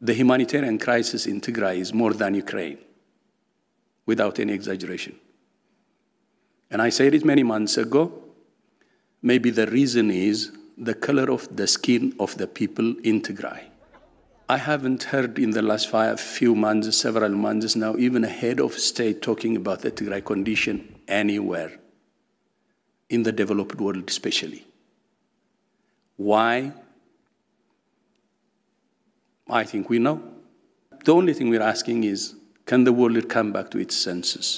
the humanitarian crisis in Tigray is more than Ukraine, without any exaggeration. And I said it many months ago, maybe the reason is the color of the skin of the people in Tigray. I haven't heard in the last few months, several months now, even a head of state talking about the Tigray condition anywhere, in the developed world especially. Why? I think we know. The only thing we're asking is, can the world come back to its senses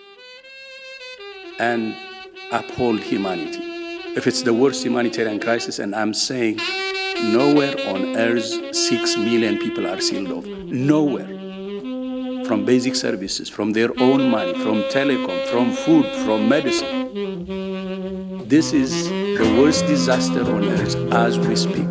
and uphold humanity? If it's the worst humanitarian crisis, and I'm saying nowhere on earth 6 million people are sealed off. Nowhere. From basic services, from their own money, from telecom, from food, from medicine. This is the worst disaster on earth as we speak.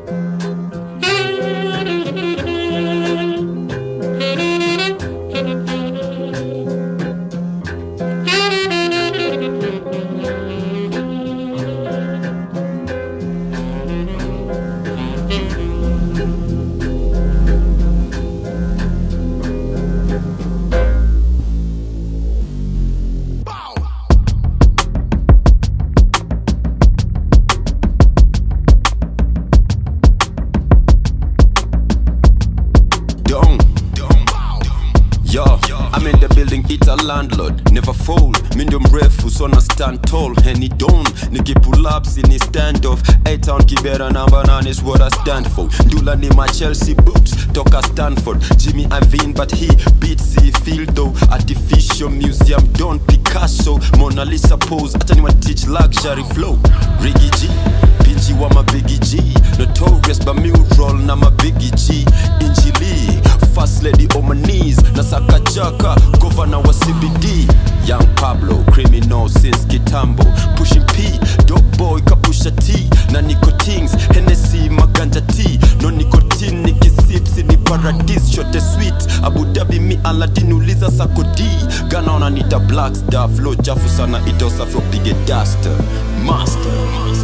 Landlord, never fold. Medium refus on a stand tall. Henny Don, Nicky pull ups in his standoff. A-Town Kibera number 9 is what I stand for. Dula ni my Chelsea boots, Toka Stanford. Jimmy Iovine, but he beats the field though. Artificial museum, Don Picasso. Mona Lisa pose, ataniwa teach luxury flow. Riggy G, Pinchi wa my Biggie G. Notorious Bermuda, na my Biggie G. Injili, first lady on my knees. Nasaka Jaka, governor wa CBD. Young Pablo, criminal since Kitambo. Pushing P, dope boy kapusha T. Na nicotines, Hennessy maganja T. No nicotine, Nicky sips ni paradise. Shot a sweet, Abu Dhabi mi Aladdin uliza sakodi. Ghana on Anita Black Star. Flow chafu sana itosa flow big duster. Master.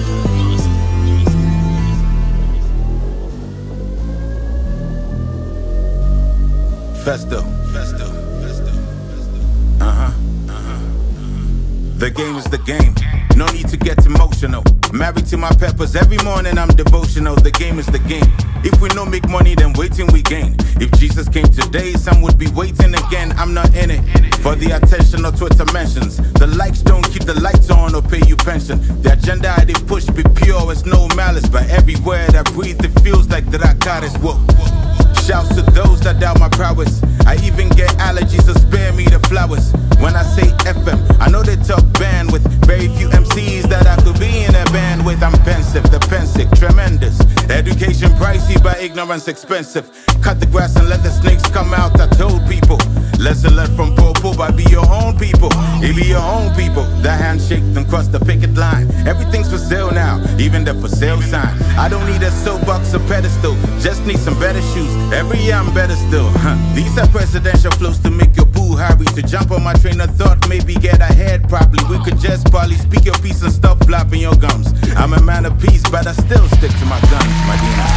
Festo. The game is the game. No need to get emotional. Married to my peppers, every morning I'm devotional. The game is the game. If we don't make money, then waiting we gain. If Jesus came today, some would be waiting again. I'm not in it for the attention or Twitter mentions. The likes don't keep the lights on or pay you pension. The agenda they push be pure, it's no malice. But everywhere that I breathe, it feels like that I got it. Whoa. Shouts to those that doubt my prowess. I even get allergies, so spare me the flowers. When I say FM, I know they talk bandwidth. Very few MCs that I could be in a band with. I'm pensive, the pensive, tremendous. Education pricey, but ignorance expensive. Cut the grass and let the snakes come out, I told people. Lesson learned from Popo, but be your own people. It be your own people. The handshake, then cross the picket line. Everything's for sale now, even the for sale sign. I don't need a soapbox or pedestal, just need some better shoes. Every year I'm better still. These are presidential flows to make your boo hurry. To jump on my train of thought, maybe get ahead properly. We could just probably speak your piece and stop flapping your gums. I'm a man of peace, but I still stick to my guns, Medina.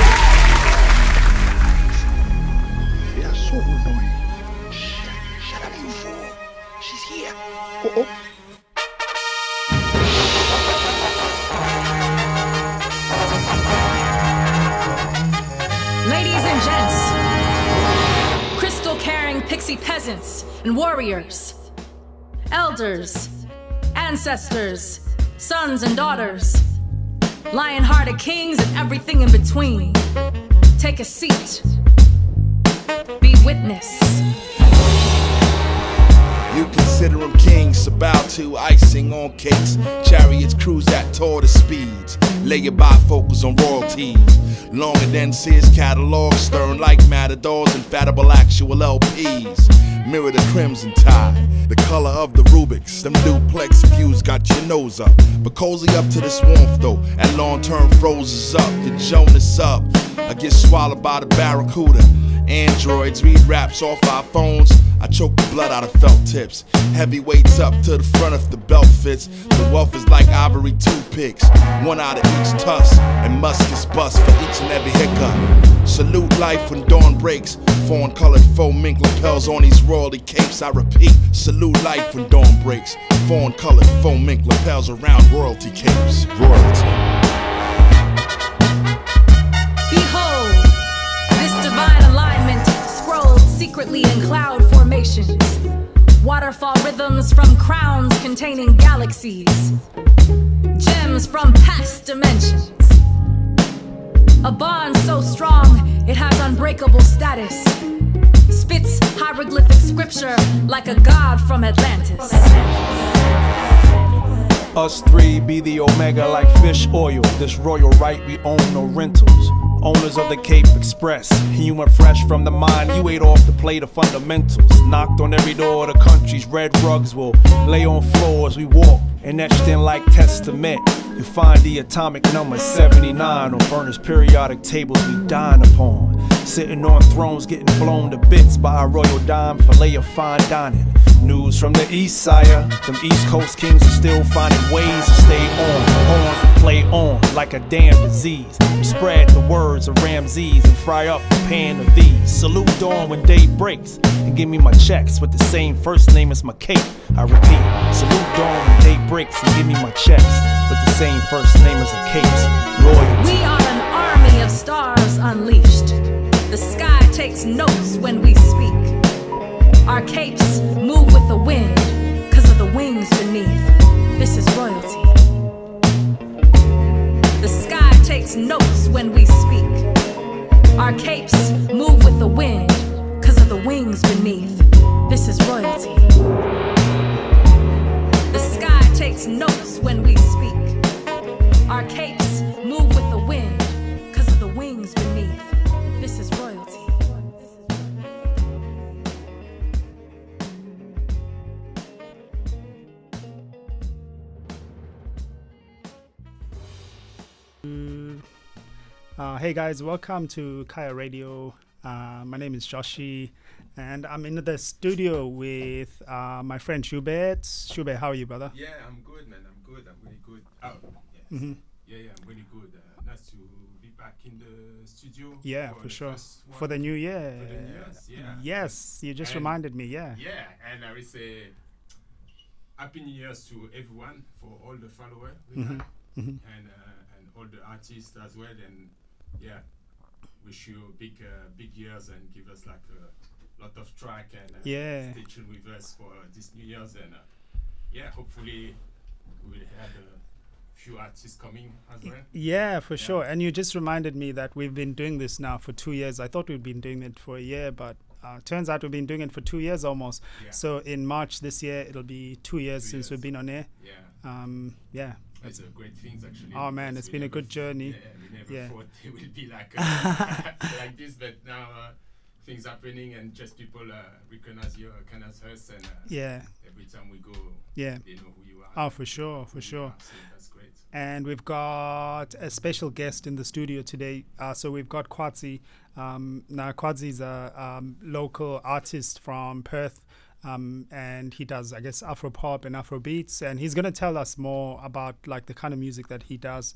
They are so annoying. Shut up, you fool. She's here. Oh. Ladies and gents, crystal-carrying pixie peasants and warriors, elders, ancestors, sons and daughters, lion-hearted kings and everything in between. Take a seat. Be witness. You consider them kings, about to icing on cakes. Chariots cruise at tortoise speeds. Lay your bifocals on royalties. Longer than Sears catalog, stern like matadors, infallible actual LPs. Mirror the crimson tide, the color of the Rubik's. Them duplex views got your nose up, but cozy up to this warmth though. And long-term froze is up, the Jonas up. I get swallowed by the barracuda. Androids read raps off our phones. I choke the blood out of felt tips. Heavyweights up to the front if the belt fits. The wealth is like ivory toothpicks. One out of each tusk, and musk is bust for each and every hiccup. Salute life when dawn breaks. Fawn colored faux mink lapels on these royalty capes. I repeat, salute life when dawn breaks. Fawn colored faux mink lapels around royalty capes. Royalty. Behold, this divine alignment scrolled secretly in cloud formations. Waterfall rhythms from crowns containing galaxies. Gems from past dimensions. A bond so strong, it has unbreakable status. Spits hieroglyphic scripture like a god from Atlantis. Us three be the omega like fish oil. This royal right, we own no rentals. Owners of the Cape Express. You went fresh from the mine, you ate off the plate of fundamentals. Knocked on every door of the country's red rugs will lay on floors we walk, and etched in like testament. You find the atomic number 79 on furnace periodic tables we dine upon. Sitting on thrones getting blown to bits by our royal dime fillet of fine dining. News from the east, sire. Them East Coast kings are still finding ways to stay on. Horns play on like a damn disease. We spread the words of Ramses and fry up a pan of these. Salute dawn when day breaks and give me my checks with the same first name as my cape. I repeat, salute dawn when day breaks and give me my checks with the same first name as a cape's. Royalty. We are an army of stars unleashed. The sky takes notes when we speak. Our capes move with the wind, cause of the wings beneath. This is royalty. The sky takes notes when we speak. Our capes move with the wind, cause of the wings beneath. This is royalty. The sky takes notes when we speak. Our capes move with the wind, cause of the wings beneath. This is royalty. Hey guys, welcome to Kaya Radio. My name is Joshi, and I'm in the studio with my friend Schubert. Schubert, how are you, brother? Yeah, I'm good, man. I'm good. I'm really good. Oh, yes. Yeah, I'm really good. Nice to be back in the studio. Yeah, for sure. For the new year. For the new year, yeah. Yes, you just reminded me, yeah. Yeah, and I will say Happy New Year's to everyone, for all the followers we have, and all the artists as well. And yeah, wish you big years and give us like a lot of track and stay tuned with us for this New Year's. And yeah, hopefully we will have a few artists coming as well. Yeah, for sure. And you just reminded me that we've been doing this now for 2 years. I thought we'd been doing it for a year, but turns out we've been doing it for 2 years almost. Yeah. So in March this year, it'll be 2 years since we've been on air. Yeah. Yeah. That's a great thing, actually. Oh man, it's been a good journey. We never thought it would be like like this, but now things happening and just people recognize you, recognize us, and every time we go, they know who you are. Oh, for sure, for sure. So that's great. And we've got a special guest in the studio today. So we've got Quadzi. Now Quadzi's a local artist from Perth. And he does, I guess, Afro pop and Afro beats, and he's going to tell us more about like the kind of music that he does.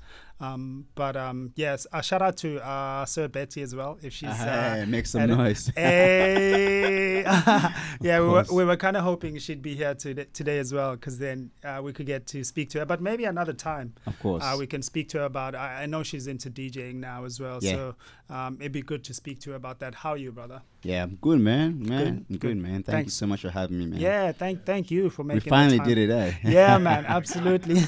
Yes, a shout out to Sir Betty as well, if she's make some noise. Hey. Yeah, we were kind of hoping she'd be here today as well, because then we could get to speak to her, but maybe another time. Of course, we can speak to her about. I know she's into DJing now as well, so it'd be good to speak to her about that. How are you, brother? Yeah, I'm good, man. Good, man. Thank you so much for having me, man. Yeah, thank you for making. We finally the time. did it, eh? Yeah, man, absolutely.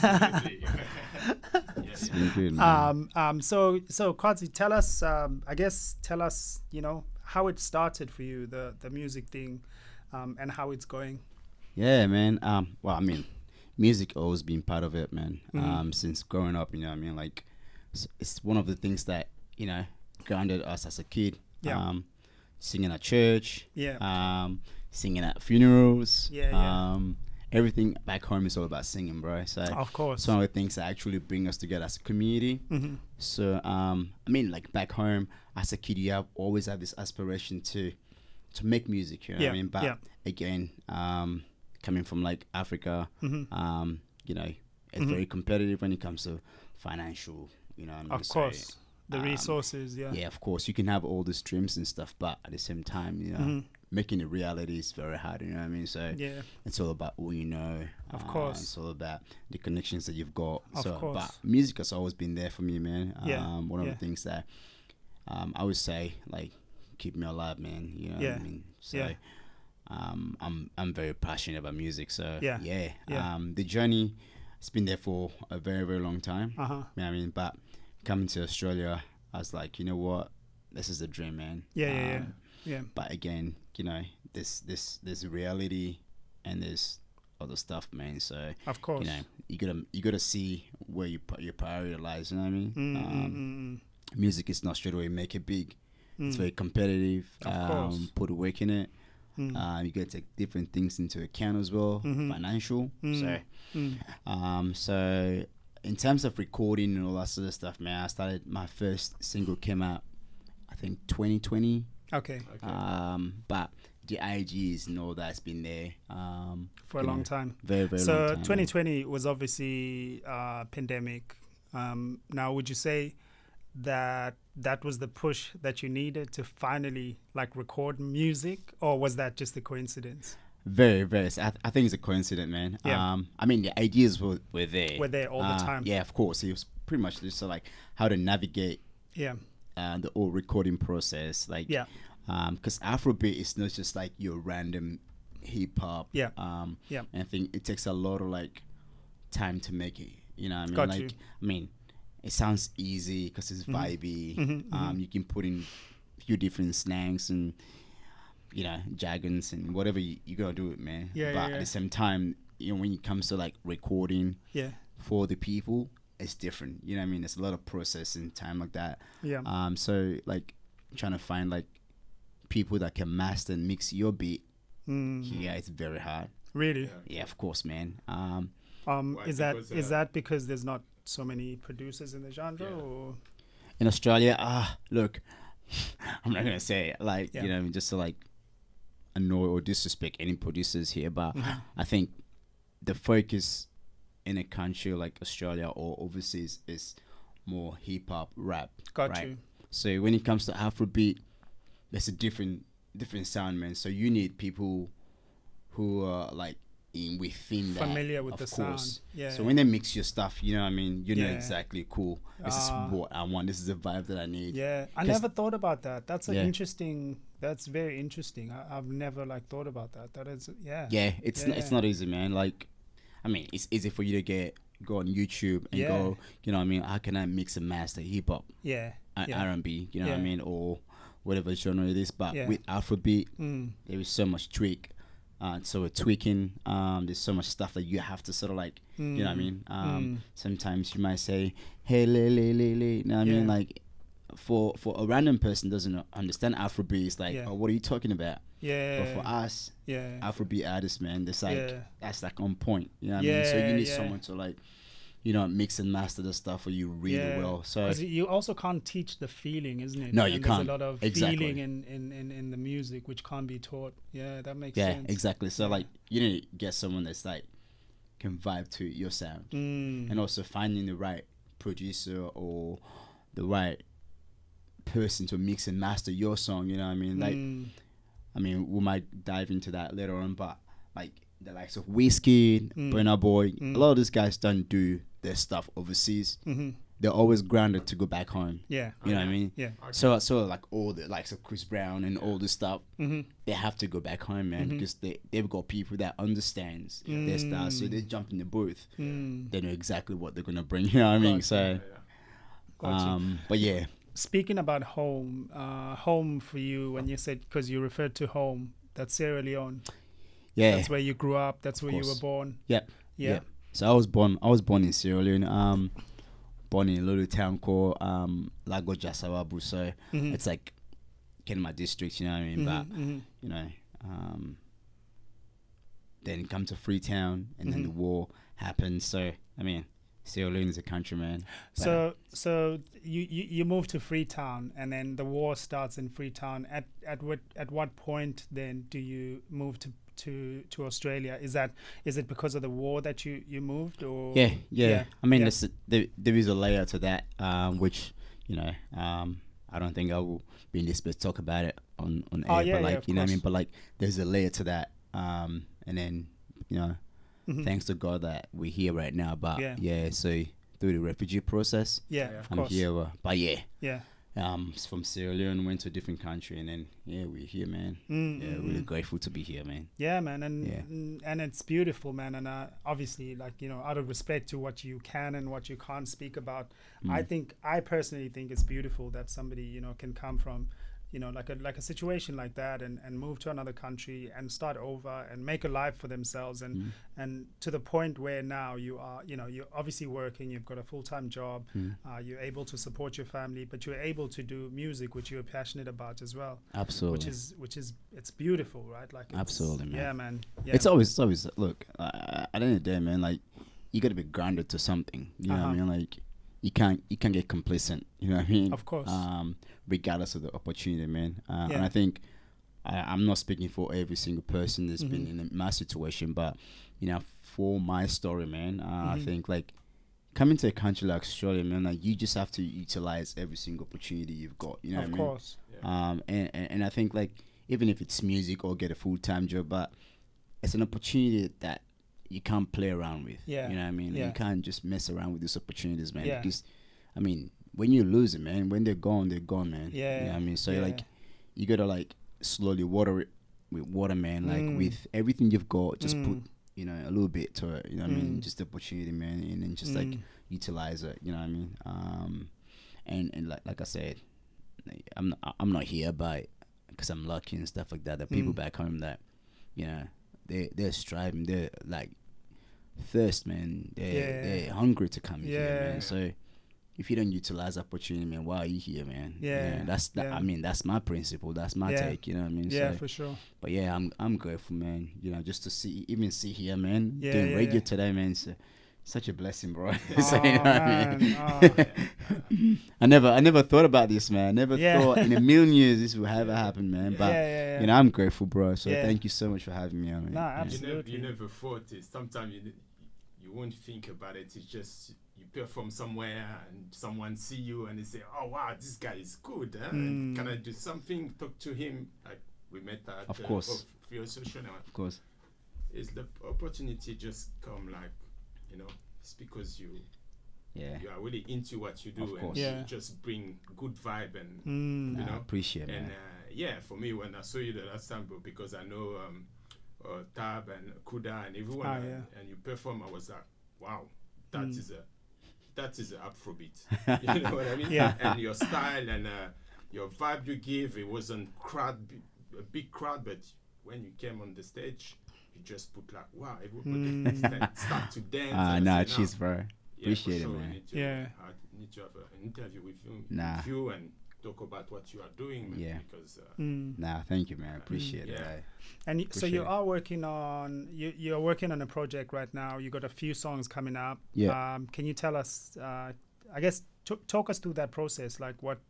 It's been good, man. So Quadzi, tell us, you know, how it started for you, the music thing, and how it's going. Yeah, man. Well, I mean, music always been part of it, man. Since growing up, you know what I mean? Like, it's one of the things that, you know, grounded us as a kid. Yeah. Singing at church. Yeah. Singing at funerals. Yeah. everything back home is all about singing, bro. So Of course. it's one of the things that actually bring us together as a community. So I mean, like back home as a kid, you always have this aspiration to make music. You know what I mean? But again, coming from like Africa, you know, it's very competitive when it comes to financial. You know what I mean? Of course. The resources, yeah, of course, you can have all the streams and stuff, but at the same time, you know, making it reality is very hard. You know what I mean? So it's all about who you know. Of course, it's all about the connections that you've got. Of course. But music has always been there for me, man. One of Yeah. the things that I would say, like, keep me alive, man. You know what I mean? So I'm very passionate about music. So the journey has been there for a very, very long time. You know what I mean? But coming to Australia, I was like, you know what, this is the dream, man. Yeah. But again, you know, there's reality and there's other stuff, man. So of course, you know, you gotta see where you put your priority lies. You know what I mean? Music is not straight away make it big. It's very competitive. Of course. Put work in it. You gotta take different things into account as well, financial. So in terms of recording and all that sort of stuff, man, I started, my first single came out, I think 2020. Okay. But the IGs and all that's been there for a long time. Very, very so long time. So 2020 was obviously pandemic. Now, would you say that was the push that you needed to finally like record music, or was that just a coincidence? Very, very. I think it's a coincidence, man. Yeah. I mean, the ideas were there. Were there all the time. Yeah, of course. It was pretty much just like how to navigate. Yeah. The whole recording process, like. Yeah. Because Afrobeat is not just like your random hip hop. Yeah. And I think it takes a lot of like time to make it. You know what I mean? Got like, you. I mean, it sounds easy because it's vibey. You can put in a few different slangs and, you know, jargons and whatever you gotta do it, man. Yeah, but at the same time, you know, when it comes to like recording for the people, it's different. You know what I mean? There's a lot of process and time like that. Yeah. So like trying to find like people that can master and mix your beat, it's very hard. Really? Yeah, of course, man. Is that because there's not so many producers in the genre, or in Australia? Look, I'm not gonna say it, like you know, just to like annoy or disrespect any producers here, but I think the focus in a country like Australia or overseas is more hip hop, rap. Got you. So when it comes to Afrobeat, there's a different sound, man. So you need people who are like within that, familiar with the course. Sound. Yeah. So when they mix your stuff, you know what I mean, you know exactly cool. This is what I want. This is the vibe that I need. Yeah. I never thought about that. That's an interesting. That's very interesting. I've never like thought about that. That is Yeah, it's not easy, man. Like, I mean, it's easy for you to go on YouTube and go, you know what I mean, how can I mix and master hip hop? R&B, you know what I mean, or whatever genre it is. But with Afrobeat, there is so much tweak. So we're tweaking. There's so much stuff that you have to sort of like, you know what I mean. Sometimes you might say, "Hey, you know what I mean?" Like, for a random person doesn't understand Afrobeat, it's like, "Oh, what are you talking about?" Yeah. But for us, Afrobeat artists, man, that's like that's like on point. You know what I mean? So you need someone to like, you know, mix and master the stuff for you really well. So you also can't teach the feeling, isn't it? No, you can't. There's a lot of feeling in the music which can't be taught. Yeah, that makes sense. Yeah, exactly. So like, you need to get someone that's like can vibe to your sound, and also finding the right producer or the right person to mix and master your song. You know what I mean? Like, I mean, we might dive into that later on, but like the likes of Wizkid, Burna Boy, a lot of these guys don't do their stuff overseas. They're always grounded to go back home. Yeah, you know what I mean. Yeah. So like all the likes of Chris Brown and all this stuff, they have to go back home, man, because they've got people that understands their style. So they jump in the booth, they know exactly what they're gonna bring. You know what I mean? So, but yeah. Speaking about home, home for you, when you said, because you referred to home, that's Sierra Leone. Yeah, that's where you grew up. That's where you were born. Yep. Yeah. So I was born in Sierra Leone. Born in a little town called Lago Jasawabu. So it's like Kenema district. You know what I mean? But you know, then come to Freetown, and then the war happened. So I mean, Sierra Leone is a country, man. So you move to Freetown, and then the war starts in Freetown. At what point then do you move to Australia? Is it because of the war that you moved, or yeah. I mean, there is a layer to that, which I don't think I will be in this space to talk about it on air, but like what I mean. But like, there's a layer to that, and then thanks to God that we're here right now. But so through the refugee process, I'm here. But from Sierra Leone, went to a different country, and then we're here, man. Really grateful to be here, man. Yeah, man, and it's beautiful, man. And obviously, like, out of respect to what you can and what you can't speak about, I personally think it's beautiful that somebody can come from like a situation like that and move to another country and start over and make a life for themselves and to the point where now you are you're obviously working, you've got a full-time job, you're able to support your family, but you're able to do music which you're passionate about as well. Absolutely. Which is it's beautiful, right? Like, absolutely, man. Yeah, man. It's always look, at the end of the day, man, like, you got to be grounded to something, you know what I mean? Like, you can't get complacent, you know what I mean? Of course. Regardless of the opportunity, man. And I think I'm not speaking for every single person that's been in my situation, but for my story, man, I think, like, coming to a country like Australia, man, like, you just have to utilize every single opportunity you've got, you know what I mean? Of course. And I think, like, even if it's music or get a full-time job, but it's an opportunity that you can't play around with. You know what I mean? You can't just mess around with these opportunities, man. Because, I mean, when you lose it, man, when they're gone, man. You know what I mean? So, like, you got to, like, slowly water it with water, man. Like, with everything you've got, just put, a little bit to it. You know what I mean? Just the opportunity, man. And then just, like, utilize it. You know what I mean? And like I said, I'm not here because I'm lucky and stuff like that. The people back home that, they're striving. They're, like, thirst, man. They're hungry to come here, man. So if you don't utilize opportunity, man, why are you here, man? I mean, that's my principle. That's my take. You know what I mean? Yeah, so, for sure. But I'm grateful, man. just to see here, man. Doing radio today, man. So, such a blessing, bro. So, you know what I mean? I never thought about this, man. I never thought in a million years this would ever happen, man. But I'm grateful, bro. So thank you so much for having me on, man. No, absolutely. You never thought it. Sometimes you won't think about it. It's just you perform somewhere and someone see you and they say, "Oh wow, this guy is good. Can I do something? Talk to him." Like, we met at of course. Of course. It's the opportunity just come, like, it's because you are really into what you do, and you just bring good vibe and I appreciate it, man. And for me, when I saw you the last time, bro, because I know Tab and Kuda and everyone, and you perform, I was like, wow, that is a Afrobeat. You know what I mean? And your style and your vibe you give, it wasn't a big crowd, but when you came on the stage, you just put, like, wow, everybody start to dance. Nah, cheers, bro. Appreciate it, man. I need to have an interview with you and talk about what you are doing, man. Because thank you, man. Appreciate it. And so you are working on you're working on a project right now. You got a few songs coming up. Can you tell us? I guess talk us through that process. Like, what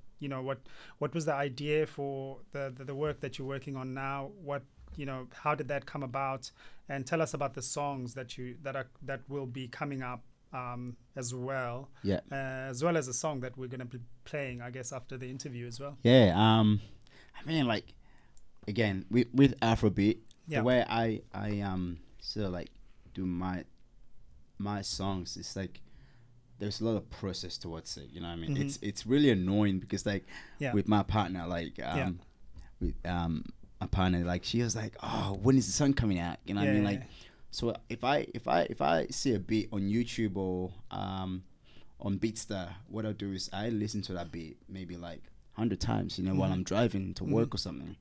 was the idea for the work that you're working on now? How did that come about? And tell us about the songs that will be coming up as well. As well as a song that we're going to be playing, I guess, after the interview as well. I mean, like, again, with Afrobeat, the way I sort of, like, do my songs, it's like there's a lot of process towards it. You know what I mean? It's really annoying because, like, with my partner, like, with my partner, like, she was like, "Oh, when is the song coming out?" You know what I mean? Like, so if I see a beat on YouTube or on Beatstar, what I'll do is I listen to that beat maybe like 100 times, while I'm driving to work or something.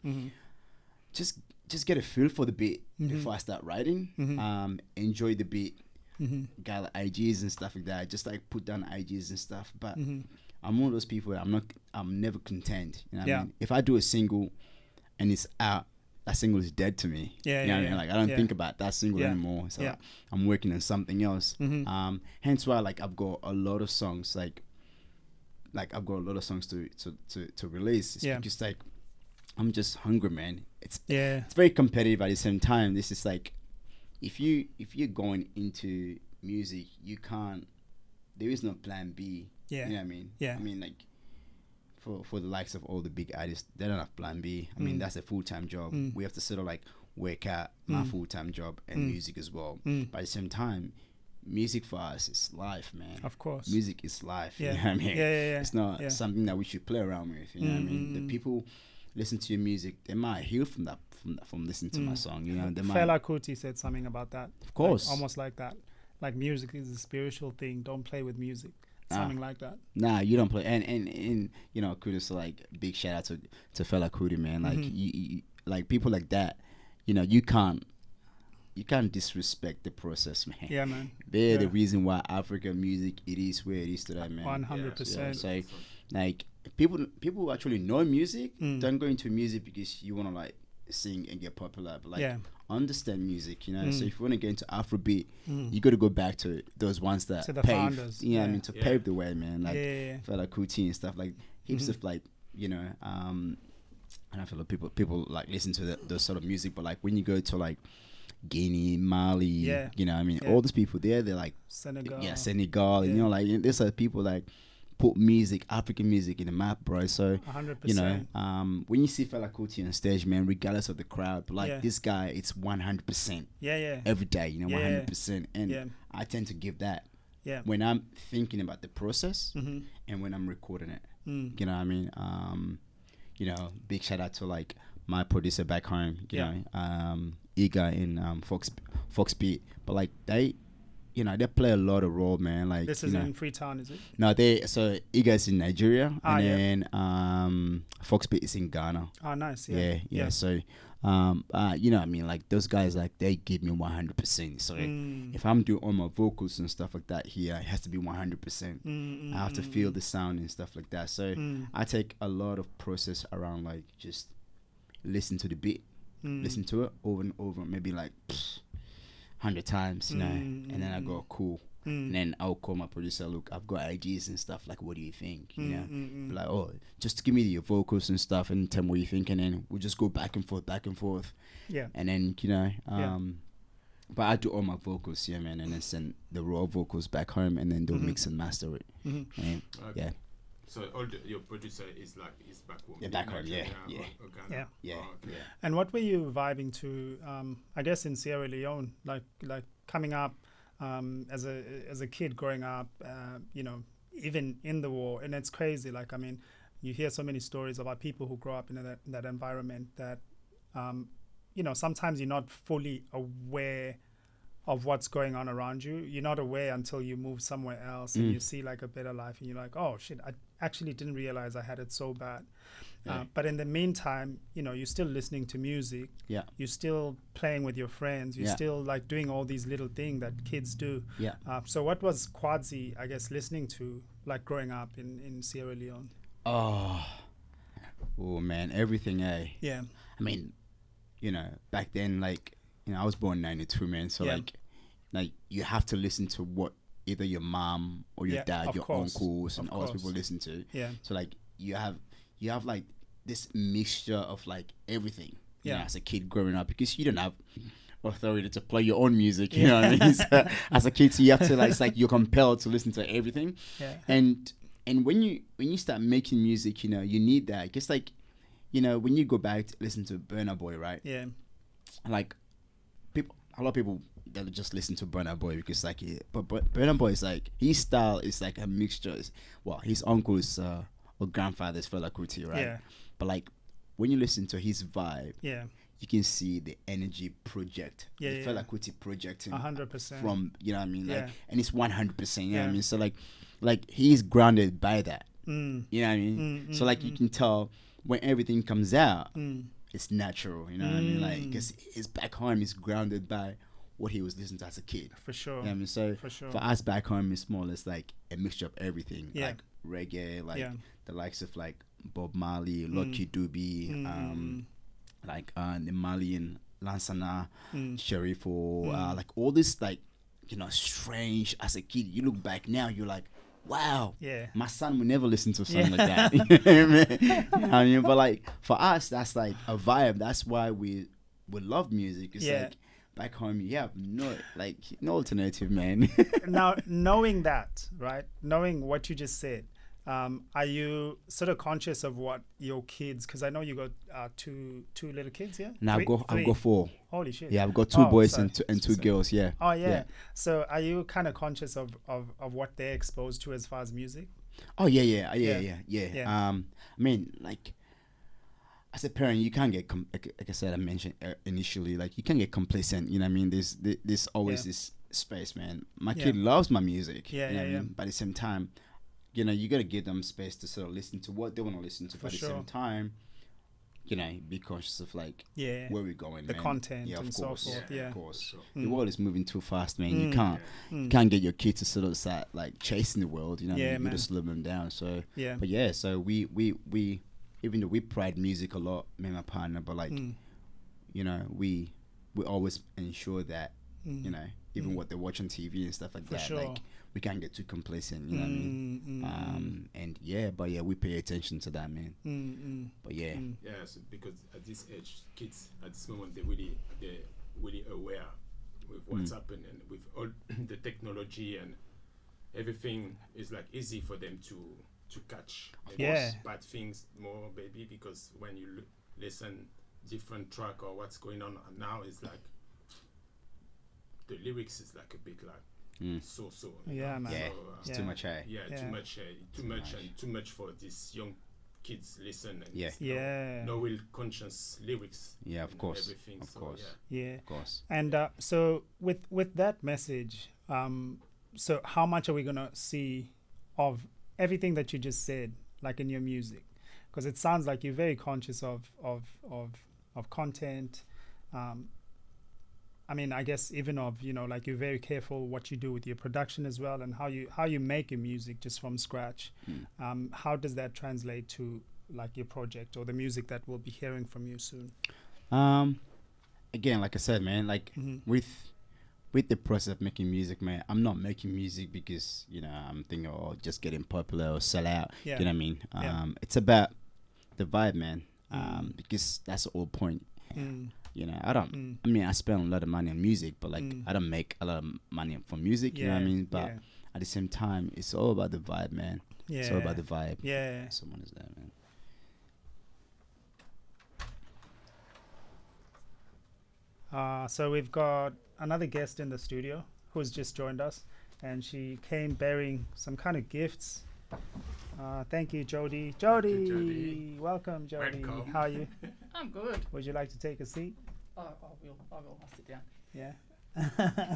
Just get a feel for the beat before I start writing. Enjoy the beat. Got, like, IGs and stuff like that. Just, like, put down IGs and stuff. But I'm one of those people that I'm never content. You know what I mean? If I do a single and it's out, that single is dead to me. Yeah, you know yeah, what I mean? Like I don't think about that single anymore. So I'm working on something else. Hence why like I've got a lot of songs like I've got a lot of songs to release. It's because like I'm just hungry, man. It's very competitive at the same time. This is like if you're going into music, you can't. There is no plan B. Yeah. You know what I mean? Yeah. I mean, like, for the likes of all the big artists, they don't have plan B. I mean, that's a full-time job. We have to sort of, like, work out my full-time job and music as well. But at the same time, music for us is life, man. Of course. Music is life. Yeah. You know what I mean? Yeah. It's not something that we should play around with. You know what I mean? The people listen to your music, they might heal from listening to my song. You know, they might. Fela Kuti said something about that. Of course. Like, almost like that. Like music is a spiritual thing. Don't play with music. Something like that. Nah, you don't play. And you know, kudos to like big shout out to Fela Kuti, man. Like you like people like that. You know, you can't disrespect the process, man. Yeah, man. They're the reason why African music it is where it is today, man. 100%. So like people who actually know music don't go into music because you want to like sing and get popular, but like understand music, you know. So if you want to get into Afrobeat, you got to go back to those ones that to the pave, founders. you know what I mean, to pave the way, man. Like Fela Kuti and stuff, like heaps of like, you know, and I feel like people like listen to those sort of music, but like when you go to like Guinea, Mali, you know what I mean, all those people they're like Senegal, and you know, like there's like people like put music, African music in the map, bro. So 100%. you know, when you see Fela Kuti on stage, man, regardless of the crowd, but like this guy, it's 100%. Every day, you know, 100%. And I tend to give that when I'm thinking about the process and when I'm recording it. You know what I mean? You know, big shout out to like my producer back home, you know, Iga in Fox Beat. But like you know, they play a lot of role, man. Like this is in Freetown, is it? No, Iga's in Nigeria, and then Foxbeat is in Ghana. Oh, nice. Yeah. So, you know what I mean? Like those guys, like they give me 100%. So if I'm doing all my vocals and stuff like that here, it has to be 100%. I have to feel the sound and stuff like that. So I take a lot of process around like just listen to the beat, listen to it over and over, maybe like 100 times, you know, and then I go cool, and then I'll call my producer. Look, I've got ideas and stuff. Like, what do you think? You know, like, oh, just give me your vocals and stuff, and tell me what you think, and then we'll just go back and forth. Yeah. And then you know, but I do all my vocals, man, and then send the raw vocals back home, and then they'll mix and master it. And, yeah. So your producer is back home. Yeah, back home. Yeah. And what were you vibing to? I guess in Sierra Leone, like coming up as a kid growing up, you know, even in the war, and it's crazy. Like I mean, you hear so many stories about people who grow up in that environment that, you know, sometimes you're not fully aware of what's going on around you. You're not aware until you move somewhere else and you see like a better life, and you're like, oh shit, I actually didn't realize I had it so bad. But in the meantime, you know, you're still listening to music. Yeah. You're still playing with your friends. You're still like doing all these little things that kids do. Yeah. So what was Kwadzi, I guess, listening to like growing up in Sierra Leone? Oh man, everything, Yeah. I mean, you know, back then, like, you know, I was born in 92, man. So like you have to listen to what either your mom or your dad, your uncles, and all those people listen to. Yeah. So like you have like this mixture of like everything. You know, as a kid growing up, because you don't have authority to play your own music. You know what I mean? So, as a kid, so you have to like, it's like you're compelled to listen to everything. Yeah. And when you start making music, you know, you need that. Just like, you know, when you go back to listen to Burna Boy, right? Yeah. Like a lot of people they'll just listen to Burna Boy because like but Burna Boy is like his style is like a mixture. His uncle's or grandfather's Fela Kuti, right? Yeah. But like when you listen to his vibe, you can see the energy project, the Fela Kuti projecting 100% from, you know what I mean, like, and it's 100%. You know what I mean? So like he's grounded by that. You know what I mean? So like you can tell when everything comes out. It's natural, you know what I mean? Like, because his back home is grounded by what he was listening to as a kid. For sure. You know what I mean? So for us back home, it's more or less like a mixture of everything. Yeah. Like reggae, like the likes of like Bob Marley, Lucky Dube, like like the Malian Lansana, Sharif, or like all this like, you know, strange. As a kid, you look back now, you're like, wow, my son will never listen to a song like that. You know what I mean? But like for us, that's like a vibe. That's why we love music. It's like back home, you have no alternative, man. Now, knowing that, right? Knowing what you just said, are you sort of conscious of what your kids? Because I know you got two little kids, yeah. Now I've got 4. Holy shit! Yeah, I've got 2 boys and 2 girls. Yeah. Oh yeah. So are you kind of conscious of what they're exposed to as far as music? Oh yeah. I mean, like, as a parent, you can't get like I said, I mentioned initially, like you can't get complacent. You know what I mean? There's always this space, man. My kid loves my music. You know what I mean? But at the same time, you know, you got to give them space to sort of listen to what they want to listen to. But at the same time, you know, be conscious of like where we're going, the content, and so forth. Of course. The world is moving too fast, man. You can't get your kids to sort of start like chasing the world. You know, you just slow them down. So but so we even though we pride music a lot, me and my partner, but like you know, we always ensure that you know, even what they watch on TV and stuff like that, like we can't get too complacent, you know what I mean? And but we pay attention to that, man. But yes, because at this age, kids at this moment they're really aware with what's happening with all the technology, and everything is like easy for them to catch bad things more, baby, because when you listen different track or what's going on now, is like the lyrics is like a bit like so man. It's too much too much for these young kids listen, and no real conscious lyrics, of course, everything, of course. And so with that message, so how much are we gonna see of everything that you just said, like in your music? Because it sounds like you're very conscious of content. I mean, I guess even of, you know, like you're very careful what you do with your production as well, and how you make your music just from scratch. How does that translate to like your project or the music that we'll be hearing from you soon? Again, like I said, man, like with the process of making music, man, I'm not making music because, you know, I'm thinking, just getting popular or sell out. You know what I mean? It's about the vibe, man. Because that's the whole point. You know, I mean, I spend a lot of money on music, but like I don't make a lot of money from music. You know what I mean? But at the same time, it's all about the vibe, man. It's all about the vibe. Someone is there, man. So we've got another guest in the studio who's just joined us, and she came bearing some kind of gifts. Thank you, Jody. Jody, welcome, Jody. Welcome. How are you? I'm good. Would you like to take a seat? I will. I'll sit down. Yeah.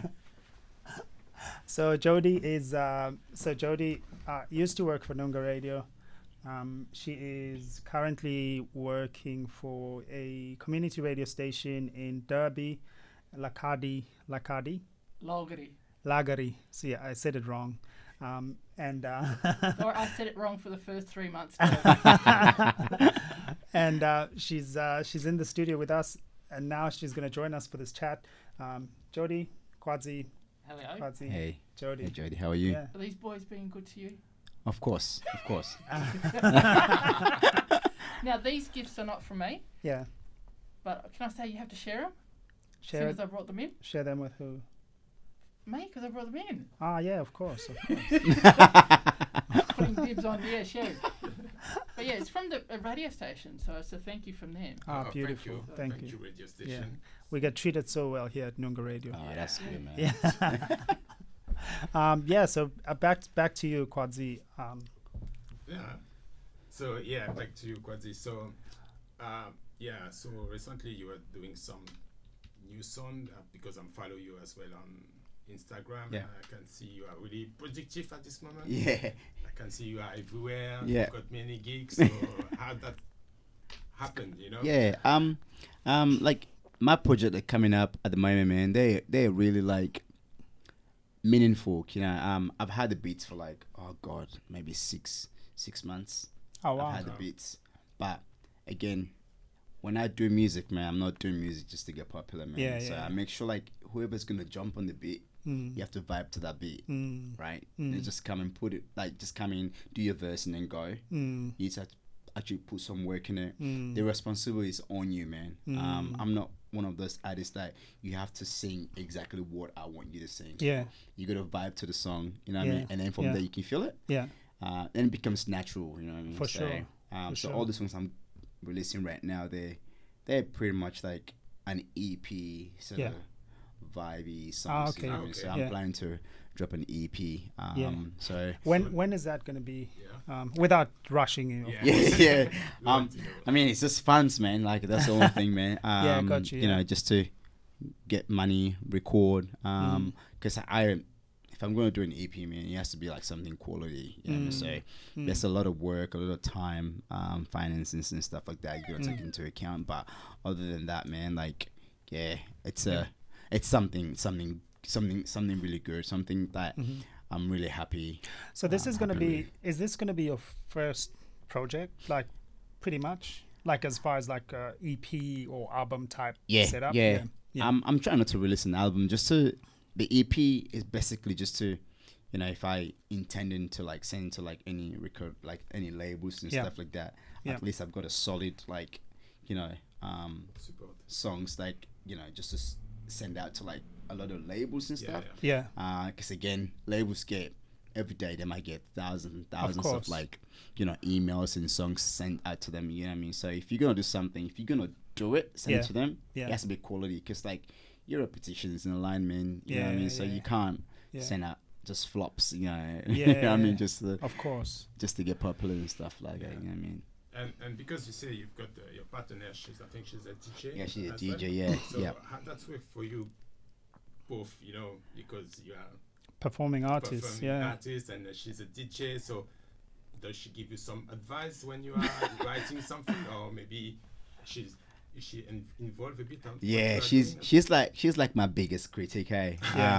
So Jody is Jody used to work for Noongar Radio. She is currently working for a community radio station in Derby, Lagari. See, I said it wrong. Or I said it wrong for the first 3 months. And she's in the studio with us, and now she's going to join us for this chat. Jody, Kwadzi. Hello. Kwadzi. Hey. Jody. Hey, Jody. How are you? Yeah. Are these boys being good to you? Of course. Now, these gifts are not from me. Yeah. But can I say you have to share them? Share as soon as I brought them in? Share them with who? Me, because I brought them in. Yeah, of course. Putting dibs on, share it. But it's from a radio station, so it's a thank you from them. Beautiful. Thank you. Radio station. Yeah. We get treated so well here at Noongar Radio. That's good, man. So back to you, Kwadzi. So back to you, Kwadzi. So so recently you were doing some new song because I'm following you as well on Instagram. I can see you are really productive at this moment. I can see you are everywhere. You've got many gigs. So how that happened, you know? Like my project are coming up at the moment, man. They're really like meaningful, you know. I've had the beats for like maybe six months. Oh wow. I've had the beats, but again, when I do music, man, I'm not doing music just to get popular, man. Yeah, so I make sure like whoever's gonna jump on the beat, you have to vibe to that beat, right? And just come and put it, like just come in, do your verse and then go. You just have to actually put some work in it. The responsibility is on you, man. I'm not one of those artists that you have to sing exactly what I want you to sing. Yeah, you gotta vibe to the song, you know what I mean? And then from there you can feel it. Yeah. Then it becomes natural, you know what I mean? For sure. So all the songs I'm releasing right now, they're pretty much like an EP sort of vibey songs. You know what I mean? So I'm planning to drop an EP. So when is that going to be? Without rushing you. I mean, it's just funds, man. Like that's the only thing, man. Got you. You know, just to get money, record. Because if I'm going to do an EP, man, it has to be like something quality. You know what I mean? So there's a lot of work, a lot of time, finances and stuff like that you got to take into account. But other than that, man, like it's something really good, something that I'm really happy. So this is going to be, is this going to be your first project, like pretty much, like as far as like a EP or album type setup? I'm trying not to release an album, just to, the EP is basically just to, you know, if I intended to like send to like any record, like any labels and stuff like that, at least I've got a solid, like, you know, songs, like, you know, just to send out to like a lot of labels and stuff. Because again, labels get, every day they might get thousands and thousands of like, you know, emails and songs sent out to them, you know what I mean? So if you're gonna do something, if you're gonna do it, send it to them, it has to be quality, because like your reputation is in alignment, you know what I mean? So you can't send out just flops, you know. You know what I mean? Just of course, just to get popular and stuff like that, you know what I mean? And because you say you've got your partner, I think she's a DJ. Yeah, she's a DJ. So how that's work for you both, you know, because you are performing artist, artist, and she's a DJ. So does she give you some advice when you are writing something, or maybe is she involved a bit? She's like my biggest critic, hey.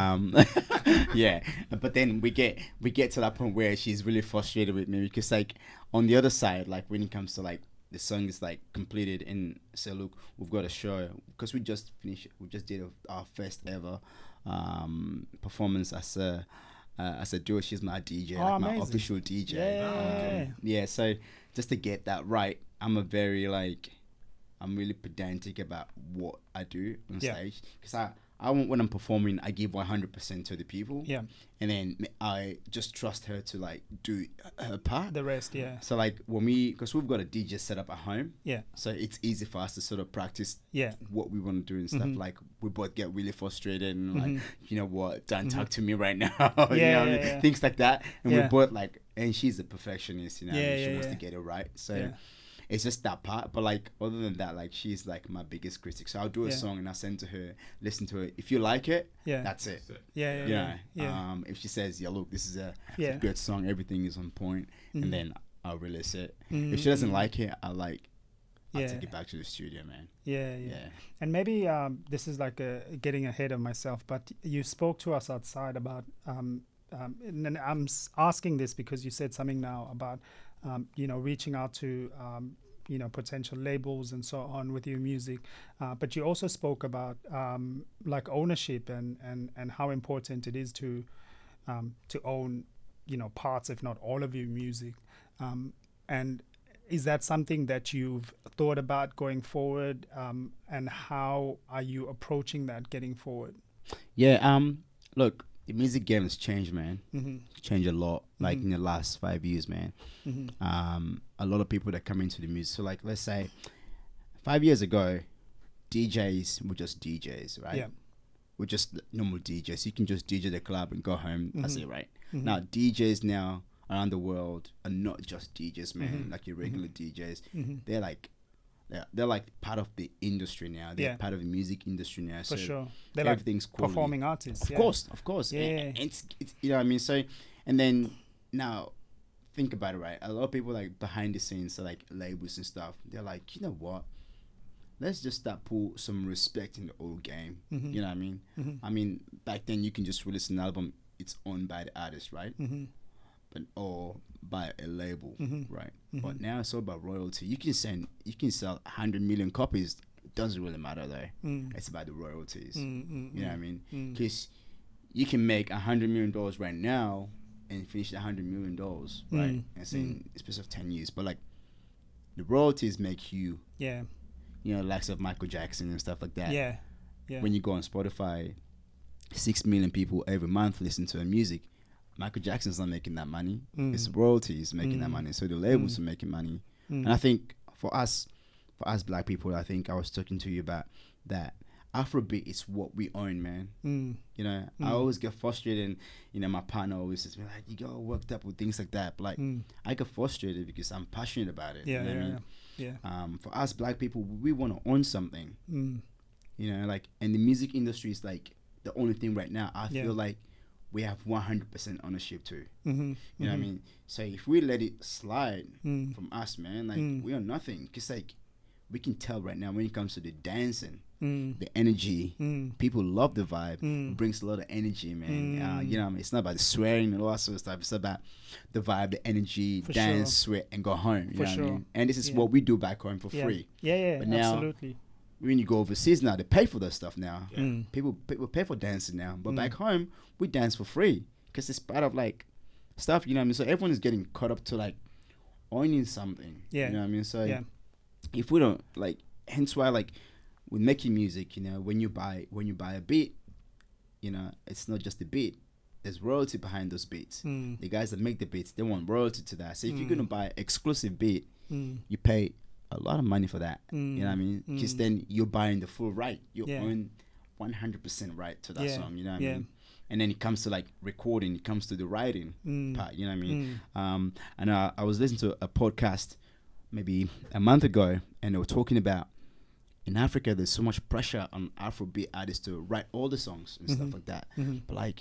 But then we get to that point where she's really frustrated with me, because like on the other side, like when it comes to like the song is like completed and say, look, we've got a show, because we just did our first ever performance as a duo. She's my DJ, like my official DJ. So just to get that right, I'm really pedantic about what I do on stage, because I want, when I'm performing, I give 100% to the people, and then I just trust her to like do her part, the rest. So like when because we've got a DJ set up at home, so it's easy for us to sort of practice what we want to do and stuff. Like we both get really frustrated and like, you know what, don't talk to me right now, you know, things like that. And we're both like, and she's a perfectionist, you know, she wants to get it right. So it's just that part. But like other than that, like she's like my biggest critic. So I'll do a song and I'll send to her, listen to it. If you like it, that's it. If she says, look, this is a good song, everything is on point, and then I'll release it. If she doesn't like it, I'll take it back to the studio, man. And maybe this is like getting ahead of myself, but you spoke to us outside about and I'm asking this because you said something now about you know, reaching out to you know, potential labels and so on with your music, but you also spoke about like ownership and how important it is to own, you know, parts, if not all of your music, and is that something that you've thought about going forward, and how are you approaching that getting forward? Look, the music game has changed, man. It's changed a lot, like in the last 5 years, man. A lot of people that come into the music. So like, let's say 5 years ago, DJs were just DJs, right? We're just normal DJs. You can just DJ the club and go home. That's it, right? Now, DJs now around the world are not just DJs, man. Like your regular DJs. They're like part of the industry now. They're part of the music industry now. For so sure. They're everything's like performing artists. Of course. And it's you know what I mean? So, and then now think about it, right? A lot of people like behind the scenes, so like labels and stuff, they're like, you know what? Let's just start put some respect in the old game. You know what I mean? I mean, back then you can just release an album, it's owned by the artist, right? or by a label, right? But now it's all about royalty. You can sell 100 million copies. It doesn't really matter though. It's about the royalties. You know what I mean? Because you can make $100 million right now and finish the $100 million, right? And say in a space of 10 years. But like the royalties make you, you know, likes of Michael Jackson and stuff like that. Yeah. When you go on Spotify, 6 million people every month listen to her music. Michael Jackson's not making that money. It's royalties making that money. So the labels are making money. And I think for us black people, I think I was talking to you about that. Afrobeat is what we own, man. You know, I always get frustrated, and you know, my partner always says, like, you get all worked up with things like that. But like, I get frustrated because I'm passionate about it. You know what I mean? For us black people, we want to own something. You know, like, and the music industry is like the only thing right now I feel like we have 100% ownership to. You know what I mean? So if we let it slide from us, man, like we are nothing. Cause like we can tell right now when it comes to the dancing, the energy, people love the vibe. It brings a lot of energy, man. You know what I mean? It's not about the swearing and all that sort of stuff. It's about the vibe, the energy, dance, sweat, and go home. You know what I mean? And this is what we do back home for free. But now, absolutely. When you go overseas now, they pay for that stuff now. People pay for dancing now. But back home, we dance for free because it's part of like stuff, you know what I mean? So everyone is getting caught up to like owning something. You know what I mean? So if we don't, like, hence why, like, with making music, you know, when you buy a beat, you know, it's not just the beat. There's royalty behind those beats. The guys that make the beats, they want royalty to that. So if you're gonna buy exclusive beat, you pay a lot of money for that. You know what I mean? Because then you're buying the full right. You own 100% right to that song. You know what I mean? And then it comes to like recording, it comes to the writing part. You know what I mean? And I was listening to a podcast maybe a month ago, and they were talking about in Africa there's so much pressure on Afrobeat artists to write all the songs and stuff like that. But like,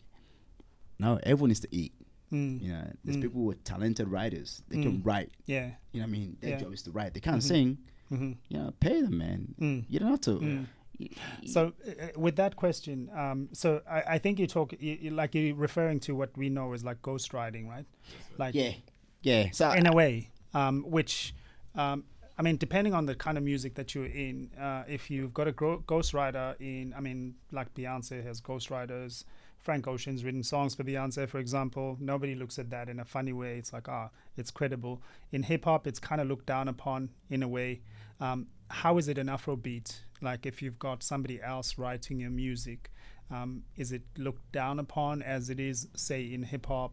no, everyone needs to eat. You know, there's people who are talented writers. They can write. You know what I mean? Their job is to write. They can't sing. You know, pay them, man. You don't have to. So with that question, so I think like you're referring to what we know as like ghostwriting, right? Like So in a way, which I mean, depending on the kind of music that you're in, if you've got a ghostwriter in, I mean, like Beyonce has ghostwriters. Frank Ocean's written songs for Beyonce, for example. Nobody looks at that in a funny way. It's like, it's credible. In hip-hop, it's kind of looked down upon in a way. How is it in Afrobeat? Like, if you've got somebody else writing your music, is it looked down upon as it is, say, in hip-hop,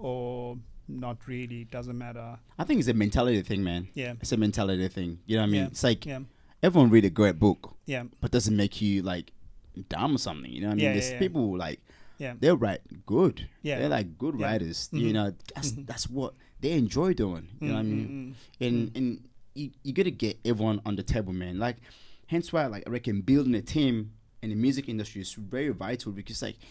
or not really? Doesn't matter? I think it's a mentality thing, man. Yeah. It's a mentality thing. You know what I mean? It's like everyone read a great book, but doesn't make you, like, dumb or something. You know what I mean? There's people, like, they write good. They're like good writers. You know, that's what they enjoy doing. You know what I mean? And you gotta get everyone on the table, man. Like, hence why, like, I reckon building a team in the music industry is very vital, because like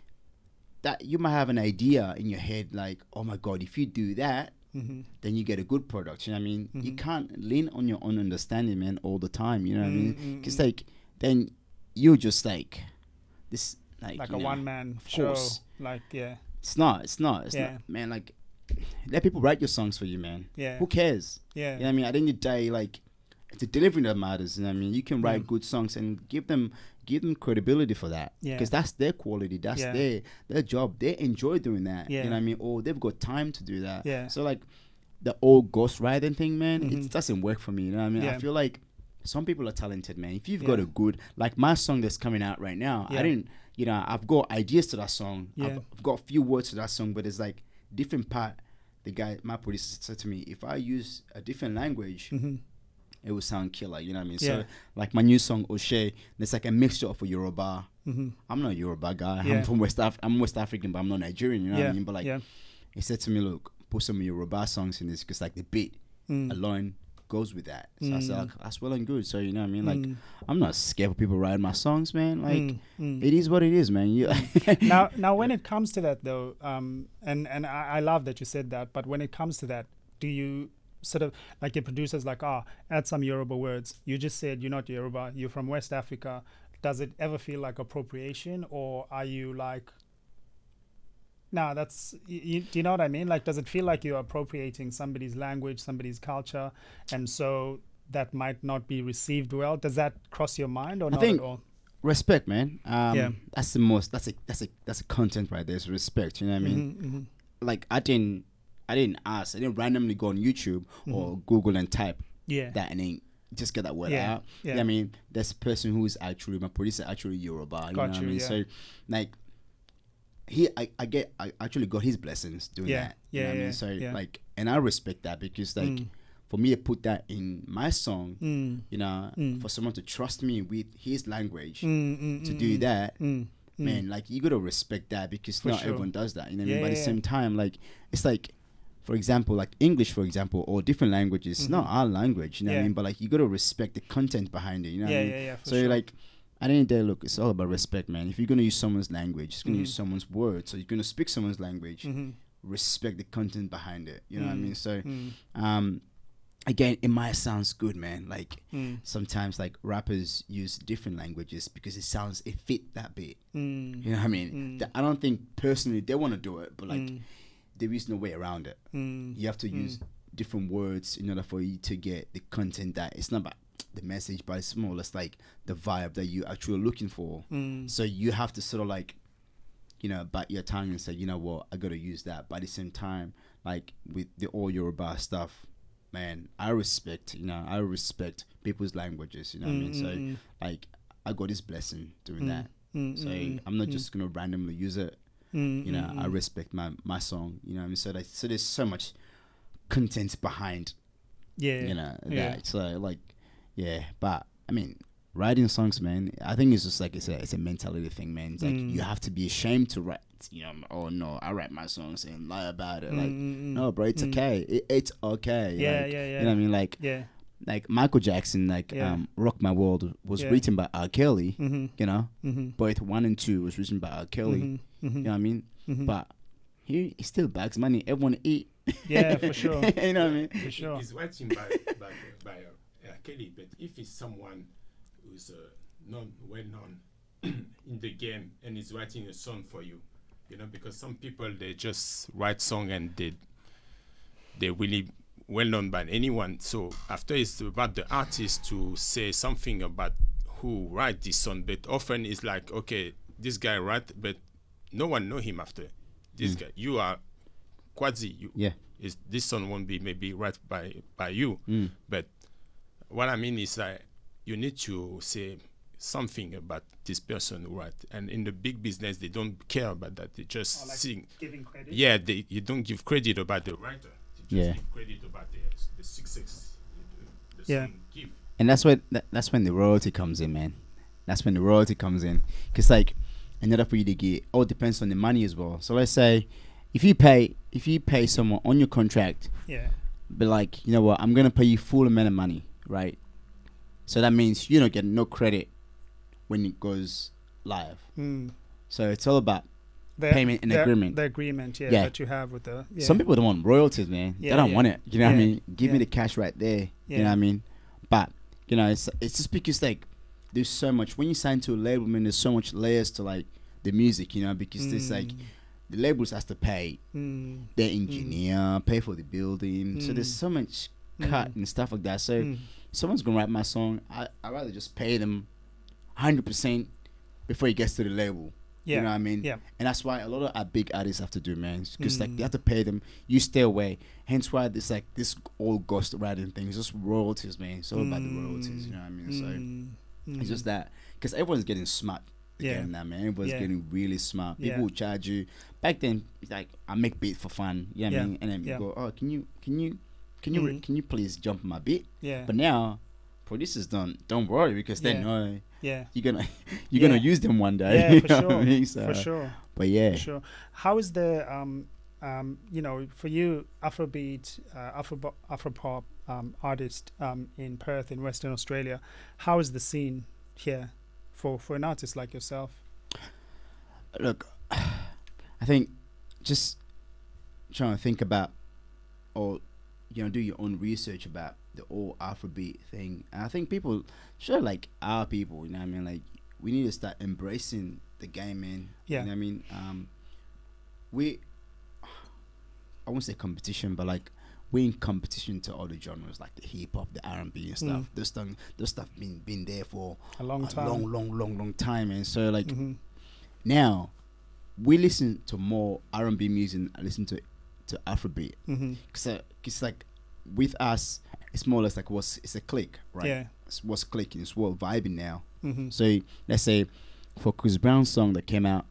that you might have an idea in your head, like, oh my god, if you do that, then you get a good product. You know what I mean? You can't lean on your own understanding, man, all the time. You know what I mean? Because like then you just like this. Like a one-man show, like It's not, man. Like, let people write your songs for you, man. Who cares? You know what I mean? At the end of the day, like, it's the delivery that matters. You know what I mean? You can write good songs and give them credibility for that, because that's their quality, that's their job. They enjoy doing that. You know what I mean? Or they've got time to do that. So like the old ghostwriting thing, man, it doesn't work for me. You know what I mean? I feel like some people are talented, man. If you've got a good, like my song that's coming out right now, I've got ideas to that song. I've got a few words to that song, but it's like different part. The guy, my producer, said to me, if I use a different language, it will sound killer. You know what I mean? So like my new song, O'Shea, there's like a mixture of a Yoruba. I'm not a Yoruba guy. I'm from I'm West African, but I'm not Nigerian. You know what I mean? But like, he said to me, look, put some Yoruba songs in this, because like the beat alone goes with that. So I said, like, that's well and good. So you know what I mean? Like, I'm not scared of people writing my songs, man. Like, it is what it is, man. Now when it comes to that though, and I love that you said that, but when it comes to that, do you sort of, like, your producers like, add some Yoruba words? You just said you're not Yoruba, you're from West Africa. Does it ever feel like appropriation, or are you like, No, that's do you know what I mean? Like, does it feel like you're appropriating somebody's language, somebody's culture, and so that might not be received well? Does that cross your mind or not at all? Respect, man. That's the most. That's a content right there. It's respect. You know what I mean? Like I didn't ask. I didn't randomly go on YouTube or Google and type that and then just get that word out. Yeah. You know what I mean? There's a person who is actually my producer, actually Yoruba. You know what I mean? So like I actually got his blessings doing that. You know what I mean? So like, and I respect that because like. For me to put that in my song, you know, for someone to trust me with his language to do that, man, like you gotta respect that because not everyone does that. You know what I mean? But at the same time, like it's like, for example, like English, for example, or different languages, it's not our language. You know what I mean? But like you gotta respect the content behind it. You know what I mean? So like, at the end of the day, look, it's all about respect, man. If you're gonna use someone's language, it's gonna use someone's words, so you're gonna speak someone's language. Respect the content behind it. You know what I mean? So, again, it might sound good, man. Like sometimes, like rappers use different languages because it fit that beat. You know what I mean? I don't think personally they want to do it, but like there is no way around it. You have to use different words in order for you to get the content that it's not about the message, but it's more or less like the vibe that you actually looking for. So you have to sort of like, you know, bite your tongue and say, you know what, I gotta use that. But at the same time, like with the all Yoruba stuff, man, I respect people's languages, you know what I mean? So like I got this blessing doing that. So I'm not just gonna randomly use it. You know, I respect my song, you know what I mean? So like, so there's so much content behind you know that. So like but I mean, writing songs, man, I think it's just like it's a mentality thing, man. It's like you have to be ashamed to write, you know. Oh no, I write my songs and lie about it. Like no, bro, it's okay. It's okay. You know what I mean? Like Michael Jackson, like "Rock My World" was written by R. Kelly. You know, both 1 and 2 was written by R. Kelly. You know what I mean? But he still bags money. Everyone eat. Yeah, for sure. You know what I mean? For sure. It's written by R. Kelly, but if it's someone who's well known in the game and is writing a song for you, you know, because some people they just write song and they're really well known by anyone. So after it's about the artist to say something about who write this song, but often it's like, okay, this guy write, but no one know him after. This guy, you are Quadzi. This song won't be maybe right by you, but what I mean is that you need to say something about this person who write. And in the big business, they don't care about that. They just sing. Giving credit. Yeah, you don't give credit about the writer. You just give credit about the success the song give. And that's when the royalty comes in, man. That's when the royalty comes in. Because like, in order for you to get, all depends on the money as well. So let's say, if you pay someone on your contract, but like, you know what, I'm gonna pay you full amount of money, right? So that means you don't get no credit when it goes live. So it's all about payment and agreement. The agreement, that you have with the. Some people don't want royalties, man. They don't want it. You know what I mean? Give me the cash right there. You know what I mean? But you know, it's just because like there's so much when you sign to a label, man. There's so much layers to like the music, you know, because there's like the labels has to pay their engineer, pay for the building. So there's so much cut and stuff like that. So someone's gonna write my song, I'd rather just pay them 100% before it gets to the label. You know what I mean? And that's why a lot of our big artists have to do, man, because like they have to pay them. You stay away. Hence why this like this all ghost writing thing is just royalties, man. It's all about the royalties. You know what I mean? So it's just that because everyone's getting smart again now, man. Everyone's getting really smart. People will charge you. Back then, it's like I make beat for fun. You know what I mean? And then you go, oh, can you please jump on my beat? But now, producers don't worry because they know you're gonna use them one day. Yeah, for sure. I mean? So, for sure. But yeah, for sure. How is the you know, for you, Afrobeat, Afropop artist in Perth in Western Australia? How is the scene here for an artist like yourself? Look, I think just trying to think about, or you know, do your own research about the whole Afrobeat thing. And I think people, sure, like our people, you know what I mean? Like we need to start embracing the game, man. You know what I mean? I won't say competition, but like we're in competition to other genres like the hip hop, the R&B and stuff. Those stuff been there for a long time, long time. And so like now we listen to more R&B music and listen to Afrobeat. Because like with us, it's more or less like it's a click, right? Yeah, it's what's clicking, it's what vibing now. So let's say for Chris Brown's song that came out,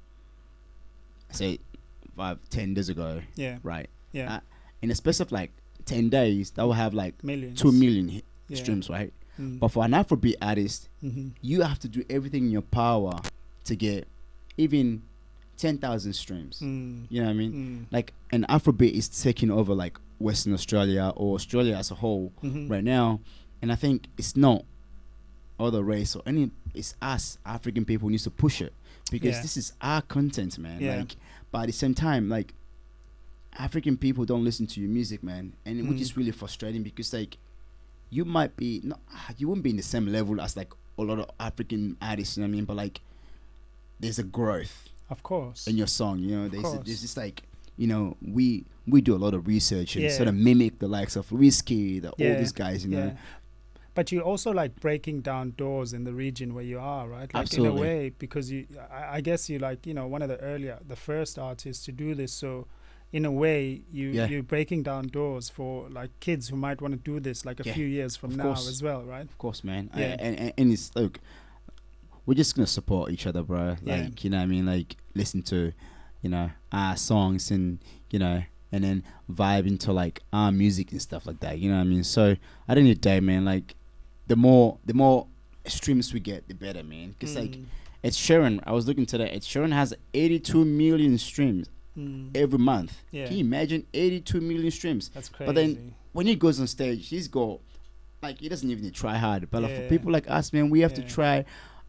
say 5-10 days ago, right? Yeah. In a space of like 10 days, that will have like millions. 2 million streams, right? But for an Afrobeat artist, you have to do everything in your power to get even 10,000 streams. You know what I mean? Like an Afrobeat is taking over like Western Australia or Australia as a whole right now, and I think it's not other race or any. It's us African people needs to push it because this is our content, man. Like, but at the same time, like African people don't listen to your music, man, and which is really frustrating because like you might be not, you wouldn't be in the same level as like a lot of African artists, you know what I mean? But like there's a growth, of course, in your song. You know, there's just like, you know, we do a lot of research and sort of mimic the likes of Whiskey, all these guys, you know. But you're also like breaking down doors in the region where you are, right? Like Absolutely. In a way, because I guess you're like, you know, one of the first artists to do this. So in a way, you're breaking down doors for like kids who might want to do this like a few years from now as well, right? Of course, man. And it's like, we're just gonna support each other, bro. Like, you know what I mean? Like, listen to, you know, our songs and, you know, and then vibe into like our music and stuff like that. You know what I mean? So at the end of the day, man, like the more streams we get, the better, man. Because like Ed Sheeran, I was looking today, Ed Sheeran has 82 million streams every month. Can you imagine 82 million streams? That's crazy. But then when he goes on stage, he doesn't even try hard. But like, for people like us, man, we have to try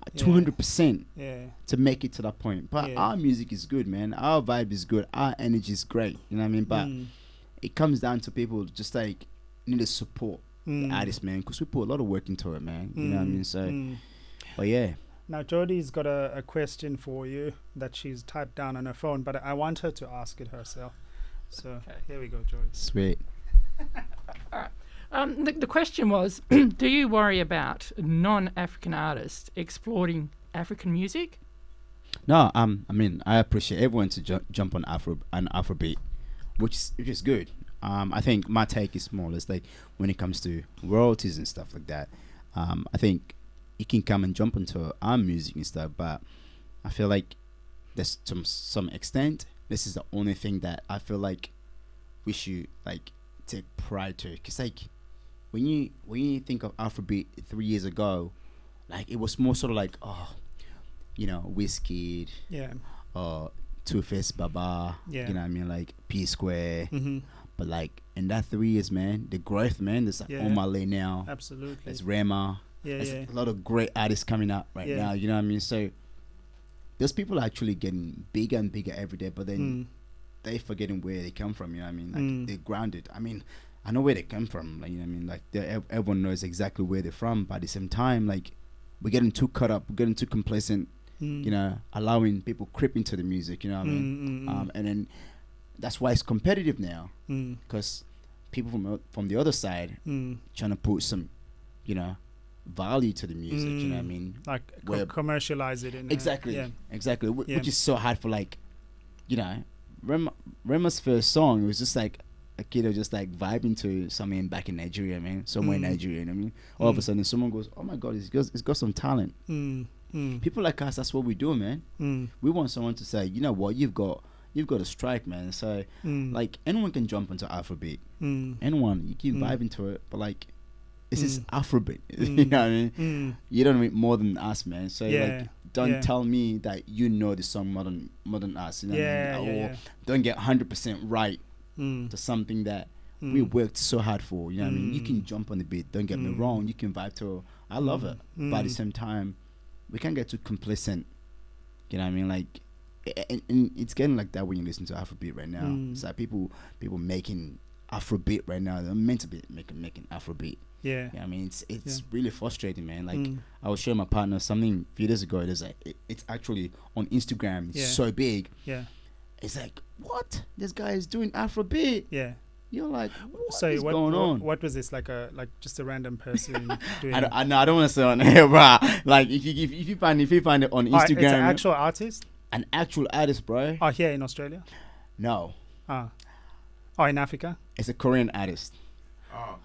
200% to make it to that point. But our music is good, man. Our vibe is good. Our energy is great. You know what I mean? But it comes down to people just like need to support the artist, man, because we put a lot of work into it, man. You know what I mean? So, but yeah. Now, Jodie's got a question for you that she's typed down on her phone, but I want her to ask it herself. So here we go, Jodie. Sweet. All right. The question was, do you worry about non-African artists exploiting African music? No, I mean, I appreciate everyone to jump on Afrobeat, which is good. I think my take is more or less like when it comes to royalties and stuff like that. I think you can come and jump into our music and stuff, but I feel like there's to some extent this is the only thing that I feel like we should like take pride to, because like when you think of Afrobeat 3 years ago, like it was more sort of like, oh, you know, Wizkid, Two-Face Baba, you know what I mean, like P Square. But like in that 3 years, man, the growth, man, there's like Omar Lay now, absolutely, there's Rema, there's a lot of great artists coming up right now, you know what I mean? So those people are actually getting bigger and bigger every day, but then they forgetting where they come from, you know what I mean? Like they're grounded. I mean, I know where they come from, like, you know what I mean? Like everyone knows exactly where they're from, but at the same time, like we're getting too caught up, we're getting too complacent, you know, allowing people creep into the music, you know what I mean? And then that's why it's competitive now, because people from the other side trying to put some, you know, value to the music, you know what I mean? Like commercialize it in exactly, which is so hard for, like, you know, Rema's first song, it was just like a kid who just like vibing to something back in Nigeria, man, somewhere in Nigeria, you know what I mean? All of a sudden someone goes, oh my god, he's got some talent. People like us, that's what we do, man. We want someone to say, you know what, you've got a strike, man. So like anyone can jump into Afrobeat, anyone, you keep vibing to it, but like this is Afrobeat. You know what I mean? You don't know more than us, man. So like don't tell me that you know the song more than us, you know what I mean? Or don't get 100% right to something that we worked so hard for, you know what I mean? You can jump on the beat, don't get me wrong, you can vibe to it. I love it, but at the same time we can't get too complacent, you know what I mean? Like, and it's getting like that when you listen to Afrobeat right now. It's like people making Afrobeat right now. They're meant to be making Afrobeat. Yeah, I mean, it's really frustrating, man. Like I was showing my partner something a few days ago. It's like it's actually on Instagram. It's so big. Yeah, it's like, what? This guy is doing Afrobeat. Yeah. You're like, so what is going on? What was this, like just a random person doing? I don't want to say on air, bro. Like if you find it on Instagram, it's an actual artist. An actual artist, bro. Oh, here in Australia? No. Oh, in Africa? It's a Korean artist. Oh.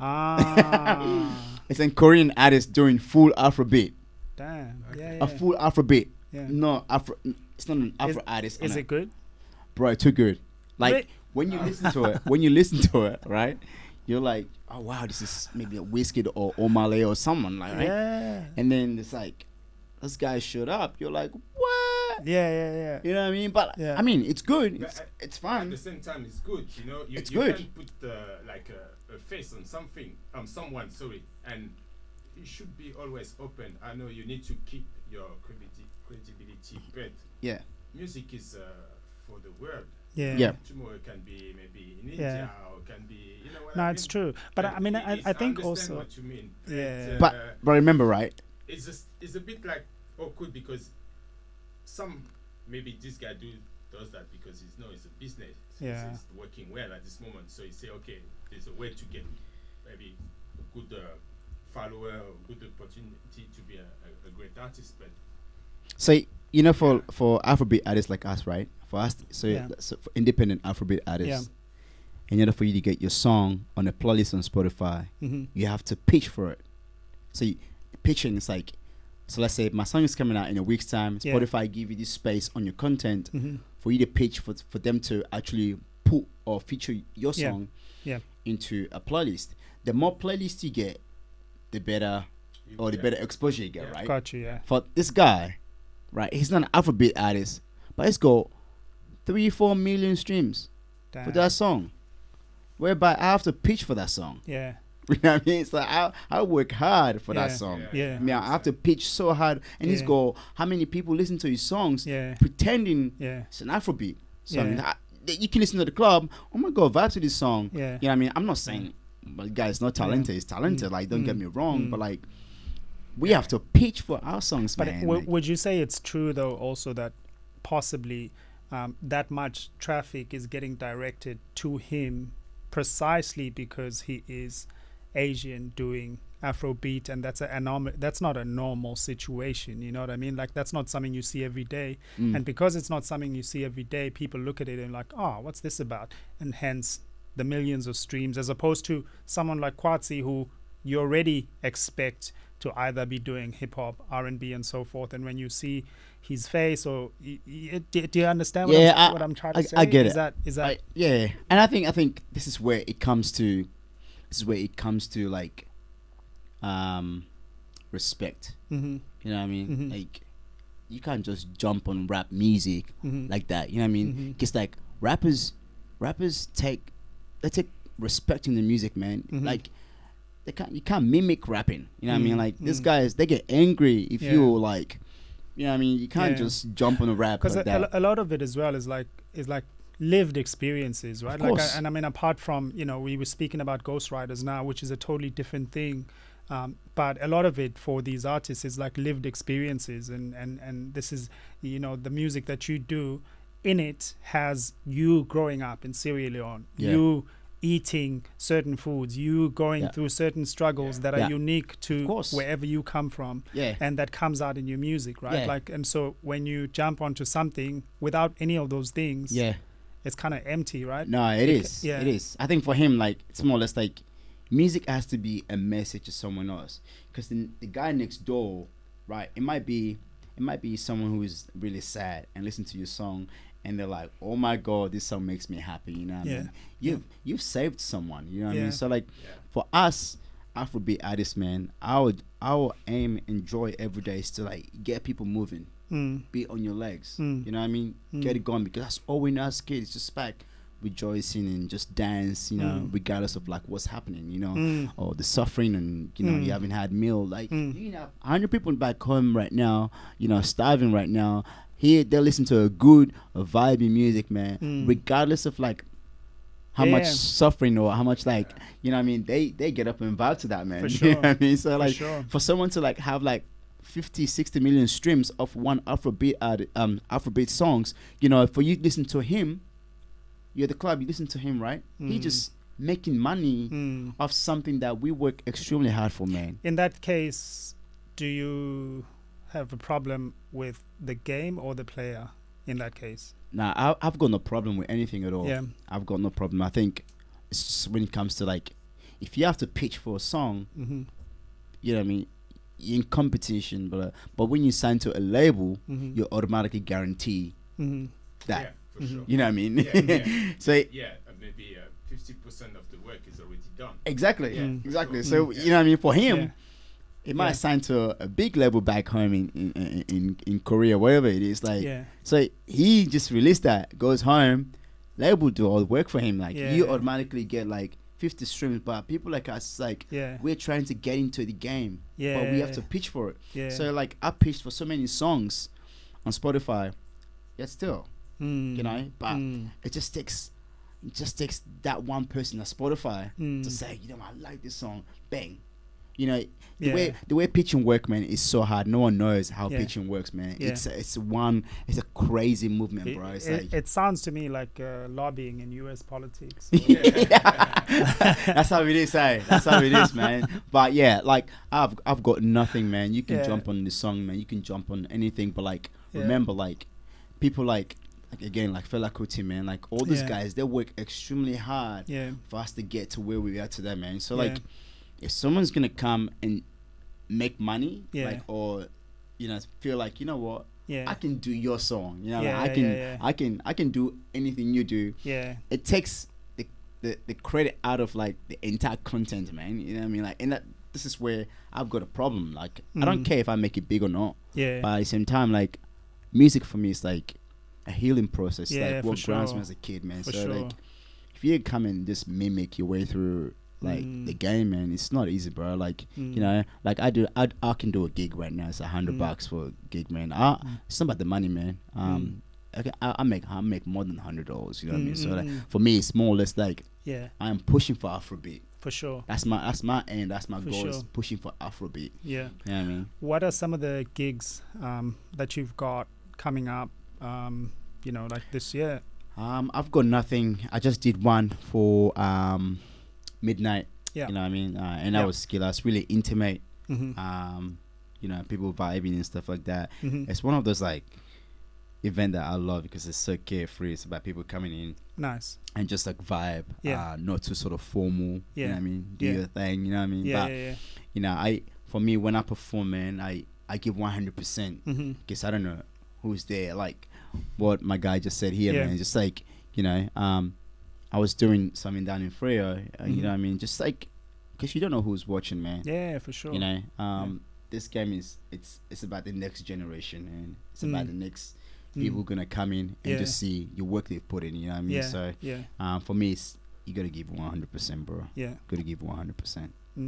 It's a Korean artist doing full Afrobeat. Damn. Okay. Yeah. A full Afrobeat. Yeah. No Afro. It's not an Afro artist. Is it good? Bro, too good. Like. Wait. When you listen to it, right? You're like, oh wow, this is maybe a Wizkid or Omale or someone, like, right? Yeah. And then it's like, this guy showed up. You're like, what? Yeah. You know what I mean? But yeah. I mean, it's good. But It's fine. At the same time, it's good. You know, It's you good. can put a face on someone. Sorry, and you should be always open. I know you need to keep your credibility, but Yeah. music is for the world. Yeah. Tomorrow it can be maybe in India or it can be, you know what No, I mean? it's true. But I mean, I think understand also. what you mean. Yeah. But remember, right? It's a bit like awkward because maybe this guy does that because it's a business. Yeah. It's working well at this moment. So you say, okay, there's a way to get maybe a good follower or good opportunity to be a great artist. But So for Afrobeat artists like us, right? For us, so for independent Afrobeat artists, in order for you to get your song on a playlist on Spotify, you have to pitch for it. So pitching is like, so let's say my song is coming out in a week's time. Spotify give you this space on your content for you to pitch for them to actually put or feature your song into a playlist. The more playlists you get, the better the better exposure you get, right? Got you. Yeah. For this guy, right? He's not an Afrobeat artist, but he's got 3-4 million streams for that song, whereby I have to pitch for that song. Yeah. You know what I mean? It's like I work hard for that song. Yeah. I mean, I have to pitch so hard, and he's got how many people listen to his songs, pretending it's an Afrobeat song. You can listen to the club. Oh my God, vibe to this song. Yeah. You know what I mean? I'm not saying, but the guy's not talented. He's talented. Like, don't get me wrong, but like, we have to pitch for our songs, but man. Would you say it's true though, also that possibly that much traffic is getting directed to him precisely because he is Asian doing Afrobeat, and that's not a normal situation, you know what I mean? Like, that's not something you see every day, and because it's not something you see every day, people look at it and like, oh, what's this about? And hence the millions of streams, as opposed to someone like Kwatsi, who you already expect to either be doing hip-hop, R&B and so forth, and when you see his face, or do you understand what I'm trying to say? I get it. Is that yeah, and I think this is where it comes to like respect. You know what I mean? Like, you can't just jump on rap music like that. You know what I mean? Because like rappers take respect in the music, man. Like, you can't mimic rapping. You know what I mean? Like, these guys, they get angry if you like, you know what I mean? You can't just jump on a rap like that. A lot of it as well is like lived experiences, right? Like, and I mean, apart from, we were speaking about ghostwriters now, which is a totally different thing. But a lot of it for these artists is like lived experiences, and this is, the music that you do in it has you growing up in Sierra Leone, you eating certain foods, you going through certain struggles that are unique to wherever you come from, and that comes out in your music, right? Like, and so when you jump onto something without any of those things, it's kind of empty, right? No, it is. It is. I think for him, like, it's more or less like music has to be a message to someone else, because the guy next door, right? It might be someone who is really sad and listen to your song, and they're like, oh my God, this song makes me happy, you know what I mean? You've saved someone, you know what I mean? So like, for us Afrobeat artists, man, our aim and joy every day is to like get people moving, be on your legs, you know what I mean? Get it going, because that's all we know as kids, just like rejoicing and just dance, regardless of like what's happening, or the suffering, and you haven't had meal, like 100 people back home right now, starving right now. Here they listen to a vibey music, man, regardless of like how much suffering or how much like, you know what I mean, they get up and vibe to that, man. For sure. You know what I mean? So like, sure. for someone to like have like 50, 60 million streams of one Afrobeat songs. You know, for you to listen to him, you're the club, you listen to him, right? He just making money off something that we work extremely hard for, man. In that case, do you have a problem with the game or the player in that case? Nah, I've got no problem with anything at all. Yeah. I've got no problem. I think it's just when it comes to like, if you have to pitch for a song, you know what I mean, you're in competition, but when you sign to a label, you automatically guarantee that. Yeah, for sure. You know what I mean? So maybe 50% of the work is already done. Exactly. Exactly. So you know what I mean. For him, he might sign to a big label back home in Korea, wherever it is. Like, so he just released that, goes home, label do all the work for him. Like, you automatically get like 50 streams. But people like us, like, we're trying to get into the game, but we have to pitch for it. So like, I pitched for so many songs on Spotify, yet still, you know, but it just takes that one person at Spotify to say, you know, I like this song, bang. You know, the way pitching work, man, is so hard. No one knows how pitching works, man. It's a crazy movement, bro. It sounds to me like lobbying in US politics. That's how it is, eh? That's how it is, man. But yeah, like I've got nothing, man. You can jump on the song, man. You can jump on anything, but like remember, like people like again, like Fela Kuti, man, like all these guys, they work extremely hard for us to get to where we are today, man. So like, if someone's gonna come and make money, like, or you know, feel like, you know what, I can do your song, you know, I can do anything you do. It takes the credit out of like the entire content, man. You know what I mean? Like, and this is where I've got a problem. Like, I don't care if I make it big or not. But at the same time, like, music for me is like a healing process. Like what grounds me as a kid, man. So like, if you come and just mimic your way through like the game, man, it's not easy, bro. Like, you know, like I can do a gig right now. It's $100 for a gig, man. It's not about the money, man. I make more than $100. You know what I mean? So like, for me, it's more or less like I am pushing for Afrobeat. For sure. That's my end. That's my goal. Is pushing for Afrobeat. Yeah. You know what I mean? What are some of the gigs that you've got coming up? You know, like this year. I've got nothing. I just did one for midnight. You know what I mean? And that was killer. It's really intimate. You know, people vibing and stuff like that. It's one of those like event that I love because it's so carefree. It's about people coming in. Nice. And just like vibe. Not too sort of formal. You know what I mean? Do your thing, you know what I mean? You know, for me, when I perform, man, I give 100%. Because I don't know who's there. Like what my guy just said here, man. Just like, you know, I was doing something down in Freo, you know what I mean? Just like, because you don't know who's watching, man. Yeah, for sure. You know, this game it's about the next generation, and it's about the next people gonna come in and just see your work they've put in, you know what I mean? So for me, it's, you gotta give 100%, bro. Gotta give 100%.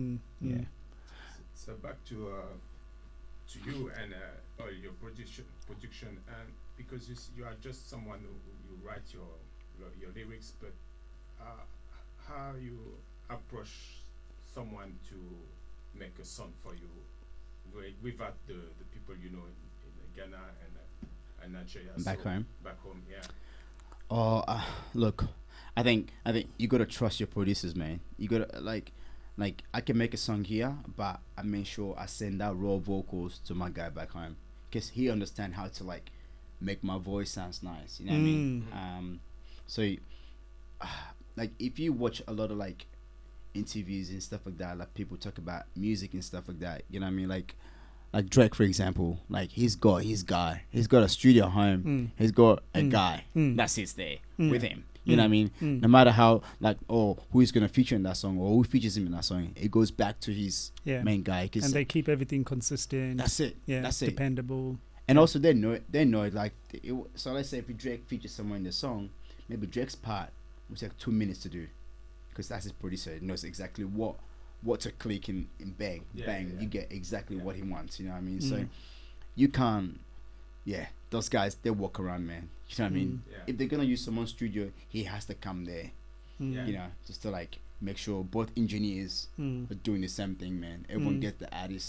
So back to you and your production, and because you are just someone who you write your lyrics, but how you approach someone to make a song for you without the people you know in Ghana and Nigeria back home, yeah. Look, I think you gotta trust your producers, man. You gotta like I can make a song here, but I make sure I send out raw vocals to my guy back home, because he understand how to like make my voice sounds nice, you know what I mean? So like if you watch a lot of like interviews and stuff like that, like people talk about music and stuff like that, you know what I mean? Like Drake, for example, like he's got a studio home, he's got a guy that sits there with him, you know what I mean? No matter how like, oh, who is gonna feature in that song or who features him in that song, it goes back to his main guy, and they keep everything consistent. That's it. That's it. Dependable. And also they know it, like so let's say if Drake features someone in the song, maybe Drake's part will take 2 minutes to do, because that's his producer. He knows exactly what to click and bang, you get exactly what he wants, you know what I mean? So you can't, those guys, they walk around, man, you know what I mean? If they're gonna use someone's studio, he has to come there, you know, just to like make sure both engineers are doing the same thing, man. Everyone gets the artist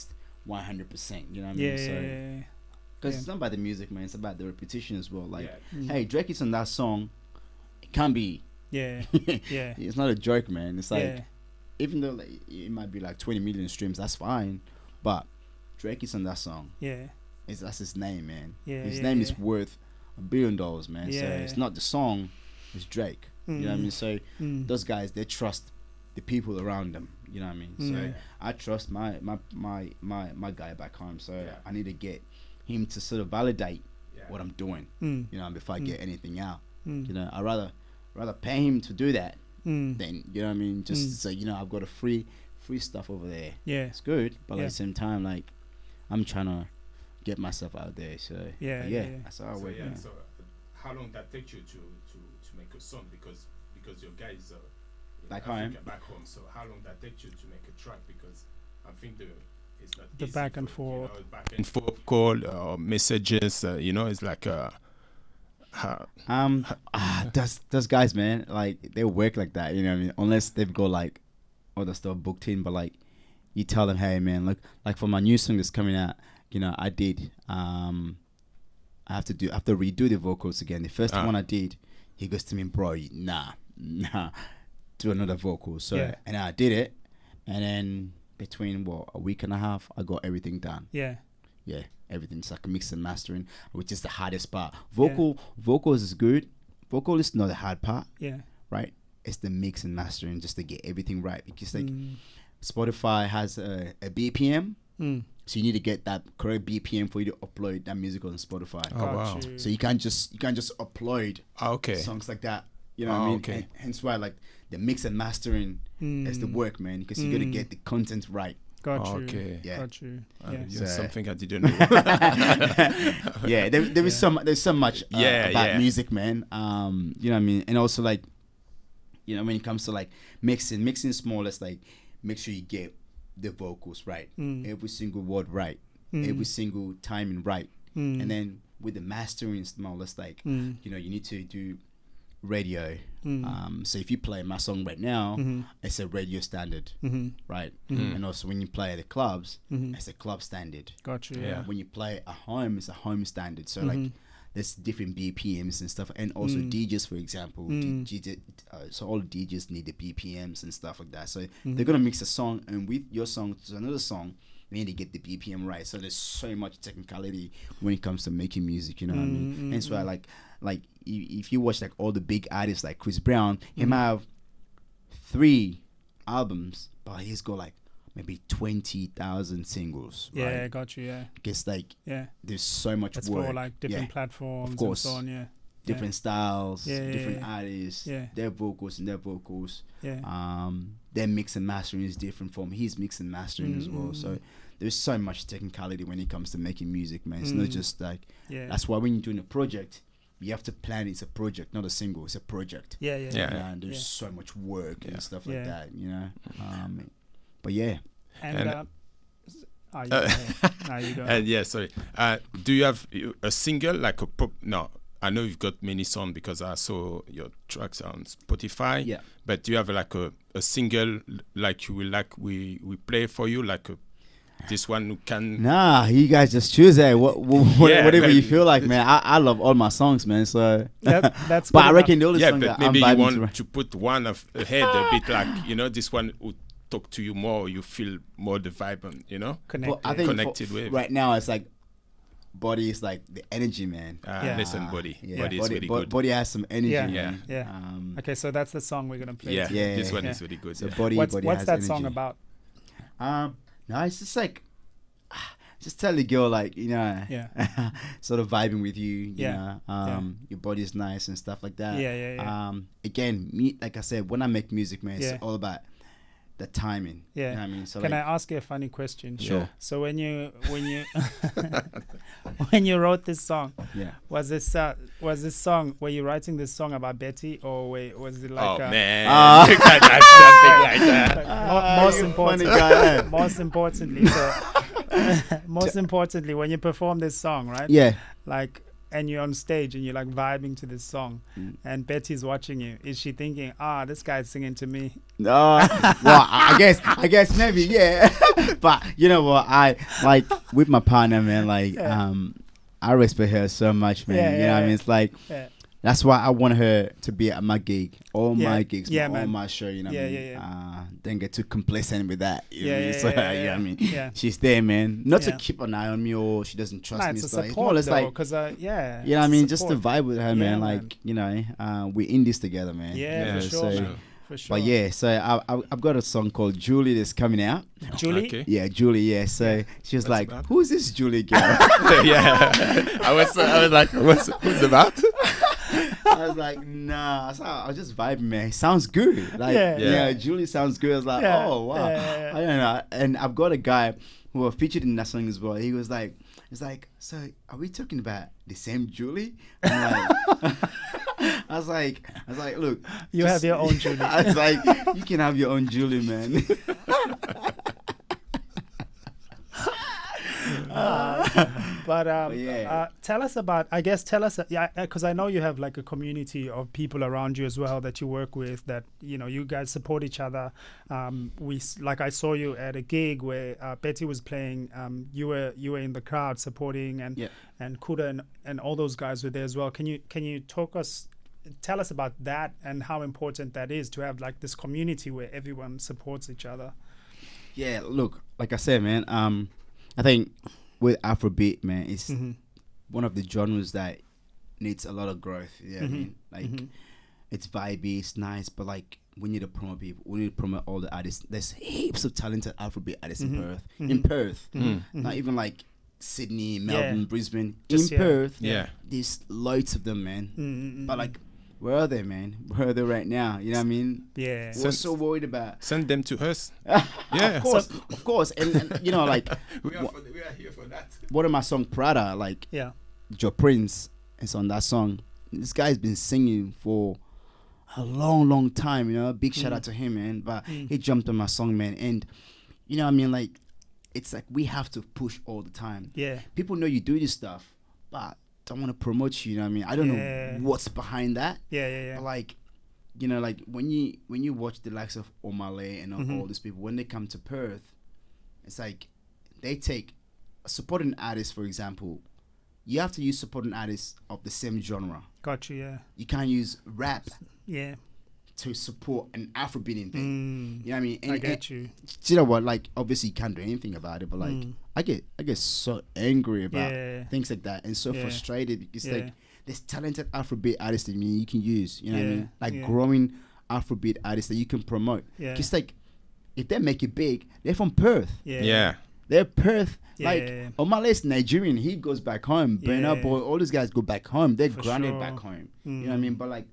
100%. You know what I mean? So, because it's not about the music, man. It's about the repetition as well. Like, hey, Drake is on that song. It can't be. Yeah. It's not a joke, man. It's like, even though like, it might be like 20 million streams, that's fine. But Drake is on that song. Yeah. That's his name, man. Yeah. His name is worth $1 billion, man. Yeah. So it's not the song, it's Drake. You know what I mean? So those guys, they trust the people around them. You know what I mean? So I trust my guy back home. So I need to get him to sort of validate what I'm doing. You know, before I get anything out. You know, I rather pay him to do that than, you know what I mean, just say, you know, I've got a free stuff over there. Yeah, it's good, but at the same time, like, I'm trying to get myself out there. So that's how I work. So how long that take you to make a song, because your guys back home. So how long that take you to make a track, because I think it's not the easy back and forth, you know, back and forth call or messages. You know, it's like those guys, man, like they work like that. You know what I mean? Unless they've got like other stuff booked in, but like you tell them, hey man, look, like for my new song that's coming out, you know, I did I have to redo the vocals again. The first one I did, he goes to me, bro, nah, do another vocal. So and I did it, and then between a week and a half, I got everything done. Yeah, everything's like a mix and mastering, which is the hardest part. Vocals is good. Vocal is not the hard part. Yeah, right. It's the mix and mastering, just to get everything right, because like Spotify has a BPM. So you need to get that correct BPM for you to upload that music on Spotify. Oh wow! So you can't just upload songs like that. You know what I mean? Okay. Hence why like the mix and mastering is the work, man, because you got to get the content right. Got you. Okay. Yeah. Got you. Yeah. Something I didn't know. Yeah, there's so much about music, man. You know what I mean? And also like, you know, when it comes to like mixing is more or less like make sure you get the vocals right, every single word right, every single timing right, and then with the mastering, it's more or less like you know, you need to do radio. So if you play my song right now, it's a radio standard, right? And also when you play at the clubs, it's a club standard. Got you. Yeah. When you play at home, it's a home standard. So like there's different BPMs and stuff, and also DJs, for example. So all DJs need the BPMs and stuff like that. So they're gonna mix a song, and with your song to another song, we need to get the BPM right. So there's so much technicality when it comes to making music. You know what I mean? And so I like if you watch like all the big artists like Chris Brown, he might have 3 albums, but he's got like maybe 20,000 singles. Yeah, right? got you. Yeah, because like there's so much it's work. for like different platforms, of course, and so on. Yeah, different styles, different artists, their vocals and their vocals. Their mix and mastering is different from his mix and mastering as well. So there's so much technicality when it comes to making music, man. It's not just like that's why when you're doing a project, you have to plan it's a project, not a single. It's a project. And there's so much work and stuff like that, you know. But yeah. And you go. And yeah, sorry. Do you have a single like a pop? No, I know you've got many songs because I saw your tracks on Spotify. Yeah. But do you have like a single like you will like we play for you like a this one who can? Nah, you guys just choose it. Whatever you feel like, man. I love all my songs, man. So that's. But I reckon the only song but that maybe I'm you want to put one ahead a bit, like you know, this one would talk to you more. You feel more the vibe, and you know, connected with. Right now, it's like Body is like the energy, man. Listen, Body. Body is really good. Body has some energy. Yeah. Okay, so that's the song we're gonna play. Yeah. This one is really good. So Body. What's has that energy. song about? No, it's just like, just tell the girl like, you know, sort of vibing with you, you know, your body's nice and stuff like that. Again, me, like I said, when I make music, man, it's all about the timing. You know what I mean? So can like, I ask you a funny question? Sure. So when you when you wrote this song, was this song, were you writing this song about Betty, or was it like something like that? Most importantly, when you perform this song, right? Yeah. Like, and you're on stage and you're like vibing to this song, and Betty's watching you, is she thinking, this guy's singing to me? Well, I guess maybe, yeah. But you know what, I like with my partner, man, like I respect her so much, man. You know what I mean? It's like that's why I want her to be at my gig, all my gigs, all my show, you know what I mean? Don't get too complacent with that. You know what I mean? So, you know what I mean? She's there, man. Not to keep an eye on me or she doesn't trust me. It's a support, it's like, because, you know what I mean? Just to vibe with her, man. Like, you know, we're in this together, man. Yeah, for sure, man. For sure. But yeah, so I've got a song called Julie that's coming out. Julie? Okay. Yeah, Julie, yeah. So she was like, who's this Julie girl? I was like, who's about? I was like, nah. I was just vibing, man. Sounds good. Like, Julie sounds good. I was like, oh, wow. I don't know. And I've got a guy who was featured in that song as well. He was like, so are we talking about the same Julie? I'm like, I was like, look. You have your own Julie. I was like, you can have your own Julie, man. Tell us about, because I know you have like a community of people around you as well that you work with, that, you know, you guys support each other. I saw you at a gig where Betty was playing, you were in the crowd supporting, and Kuda and all those guys were there as well. Can you tell us about that and how important that is to have like this community where everyone supports each other? Yeah, look, like I said, man, I think with Afrobeat, man, it's one of the genres that needs a lot of growth. You know what I mean? Like, it's vibey, it's nice, but like, we need to promote people. We need to promote all the artists. There's heaps of talented Afrobeat artists in Perth. Not even like Sydney, Melbourne, Brisbane. Just in Perth, there's loads of them, man. But like, where are they, man? Where are they right now? You know what I mean? Yeah. We're so worried about. Send them to us. Yeah, of course. And you know, like we are here for that. One of my song Prada, like Joe Prince is on that song. This guy's been singing for a long time. You know, big shout out to him, man. But he jumped on my song, man. And you know what I mean? Like, it's like we have to push all the time. Yeah. People know you do this stuff, but don't want to promote you know what I mean? I don't know what's behind that. Yeah. But like, you know, like when you watch the likes of Omale and all these people, when they come to Perth, it's like they take a supporting artist, for example. You have to use supporting artists of the same genre. Got you, yeah. You can't use rap. Yeah. To support an Afrobeating thing. You know what I mean? And, I get you. You know what? Like, obviously you can't do anything about it, but like, I get so angry about things like that and so frustrated because like there's talented Afrobeat artists that you can use. You know what I mean? Like growing Afrobeat artists that you can promote. Because like, if they make it big, they're from Perth. Yeah. They're Perth. Like, Omale's Nigerian. He goes back home. Burna Boy, all these guys go back home. They're grounded back home. You know what I mean? But like,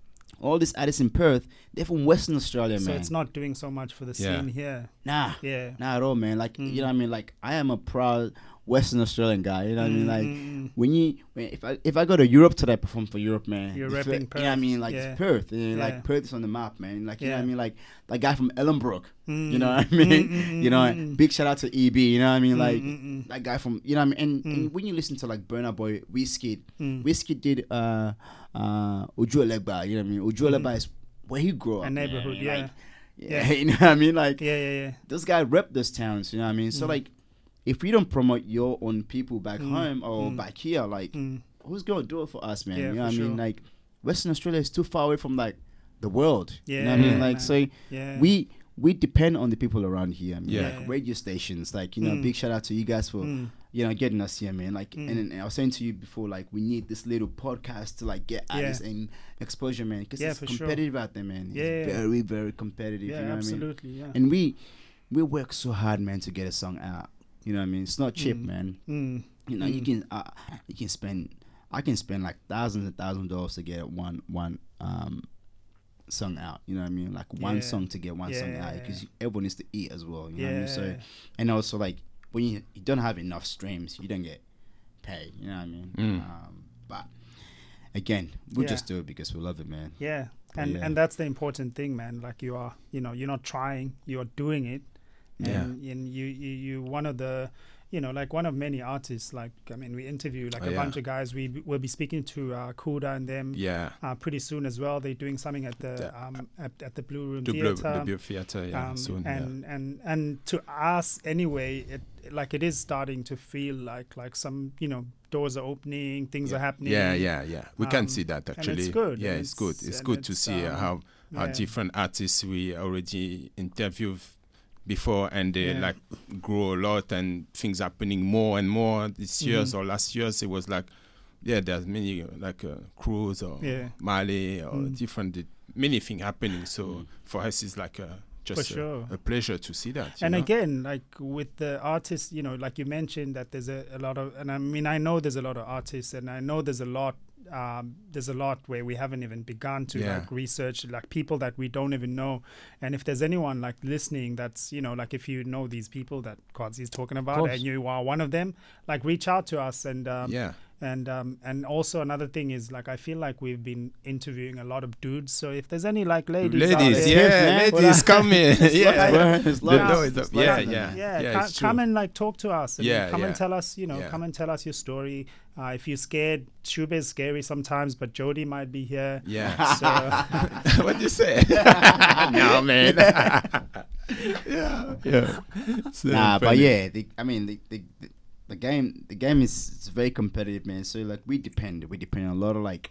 all these artists in Perth, they're from Western Australia, man. So it's not doing so much for the scene here. Nah. Not at all, man. Like, you know what I mean? Like, I am a proud Western Australian guy. You know what I mean? Like, if I go to Europe today, perform for Europe, man. You're repping Perth. You know what I mean? Like, it's Perth. Like, Perth is on the map, man. Like, you know what I mean? Like, that guy from Ellenbrook. You know what I mean? You know, big shout out to EB. You know what I mean? Like, that guy from, you know what I mean? And when you listen to, like, Burna Boy, Wizkid did Ojo Legba. You know what I mean? Ojo Legba is where he grew up. A neighborhood, man. Like, you know what I mean? Like, those guys rep those towns. You know what I mean? So, like, if we don't promote your own people back home or back here, like, who's going to do it for us, man? You know what I mean? Like, Western Australia is too far away from, like, the world. You know what I mean? Like, so we depend on the people around here. I mean, like, radio stations. Like, you know, big shout out to you guys for, you know, getting us here, man. Like, and I was saying to you before, like, we need this little podcast to, like, get artists and exposure, man. Because it's competitive out there, man. It's very, very competitive. Yeah, you know absolutely, what I mean? And we work so hard, man, to get a song out. You know what I mean? It's not cheap, man. You know, you can spend. I can spend like thousands and thousands of dollars to get one song out. You know what I mean? Like one song to get one song out because everyone needs to eat as well. You know what I mean? So, and also like when you don't have enough streams, you don't get paid. You know what I mean? But again, we just do it because we love it, man. Yeah, and that's the important thing, man. Like you are, you know, you're not trying, you're doing it. And you one of the you know, like one of many artists. Like, I mean, we interview like a bunch of guys. We will be speaking to Kuda and them pretty soon as well. They're doing something at the at the Blue Room Theatre. The Blue Theatre, soon. And to us anyway, it is starting to feel like some, you know, doors are opening, things are happening. Yeah. We can see that actually. And it's good. Yeah, it's good. It's good to see how different artists we already interviewed before, and they like grow a lot, and things happening more and more this years or last years. It was like, there's many like Cruz or Mali or different many things happening. So for us, it's like just a pleasure to see that. And again, like with the artists, you know, like you mentioned that there's a lot of, and I mean, I know there's a lot of artists, and I know there's a lot where we haven't even begun to like research, like people that we don't even know. And if there's anyone like listening that's, you know, like if you know these people that Kwazi is talking about and you are one of them, like reach out to us. And and also another thing is, like, I feel like we've been interviewing a lot of dudes, so if there's any like ladies come in. Come and like talk to us, and come and tell us, you know, come and tell us your story. If you're scared, Shube is scary sometimes, but Jody might be here. So what'd you say? No, man. The game is very competitive, man. So like we depend on a lot of like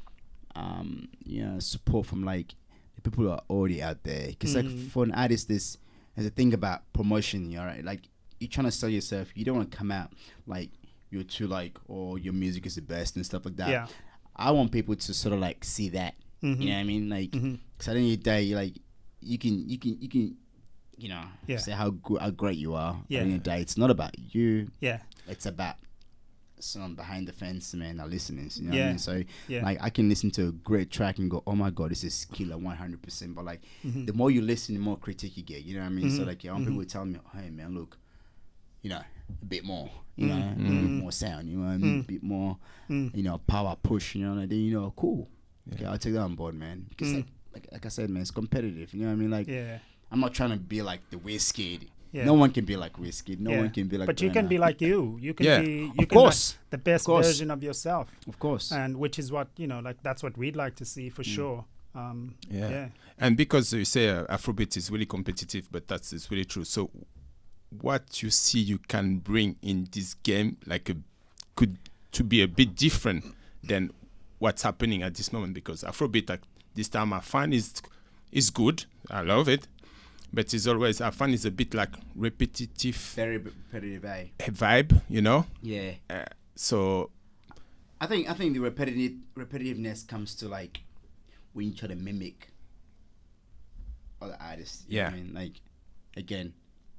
support from like the people who are already out there. Because like for an artist, there's a thing about promotion, right? Like you're trying to sell yourself. You don't want to come out like you're too like, or your music is the best and stuff like that. Yeah. I want people to sort of like see that. You know what I mean? Like, because at the end of the day, like you can you know, say how great you are. At the end of the day, it's not about you. Yeah. It's about someone behind the fence, man, are listening. You know what I mean? So, like, I can listen to a great track and go, oh my God, this is killer 100%. But, like, the more you listen, the more critique you get. You know what I mean? So, like, people will tell me, hey, man, look, you know, a bit more, you know, a bit more sound, you know what I mean? A bit more, you know, power push, you know, and then, you know, cool. Okay, I'll take that on board, man. Because, like I said, man, it's competitive. You know what I mean? Like, I'm not trying to be like the Wizkid. No one can be like Wizkid. No one can be like. But Burna. You can be like you. You can be. You can be the best version of yourself. Of course. And which is what, you know, like that's what we'd like to see for sure. And because you say Afrobeat is really competitive, but it's really true. So, what you see you can bring in this game, like could to be a bit different than what's happening at this moment, because Afrobeat at this time I find is good. I love it. But it's always, I find it's a bit like repetitive. Very repetitive vibe, you know? Yeah. So I think the repetitiveness comes to like when you try to mimic other artists. You know what I mean? Like, again,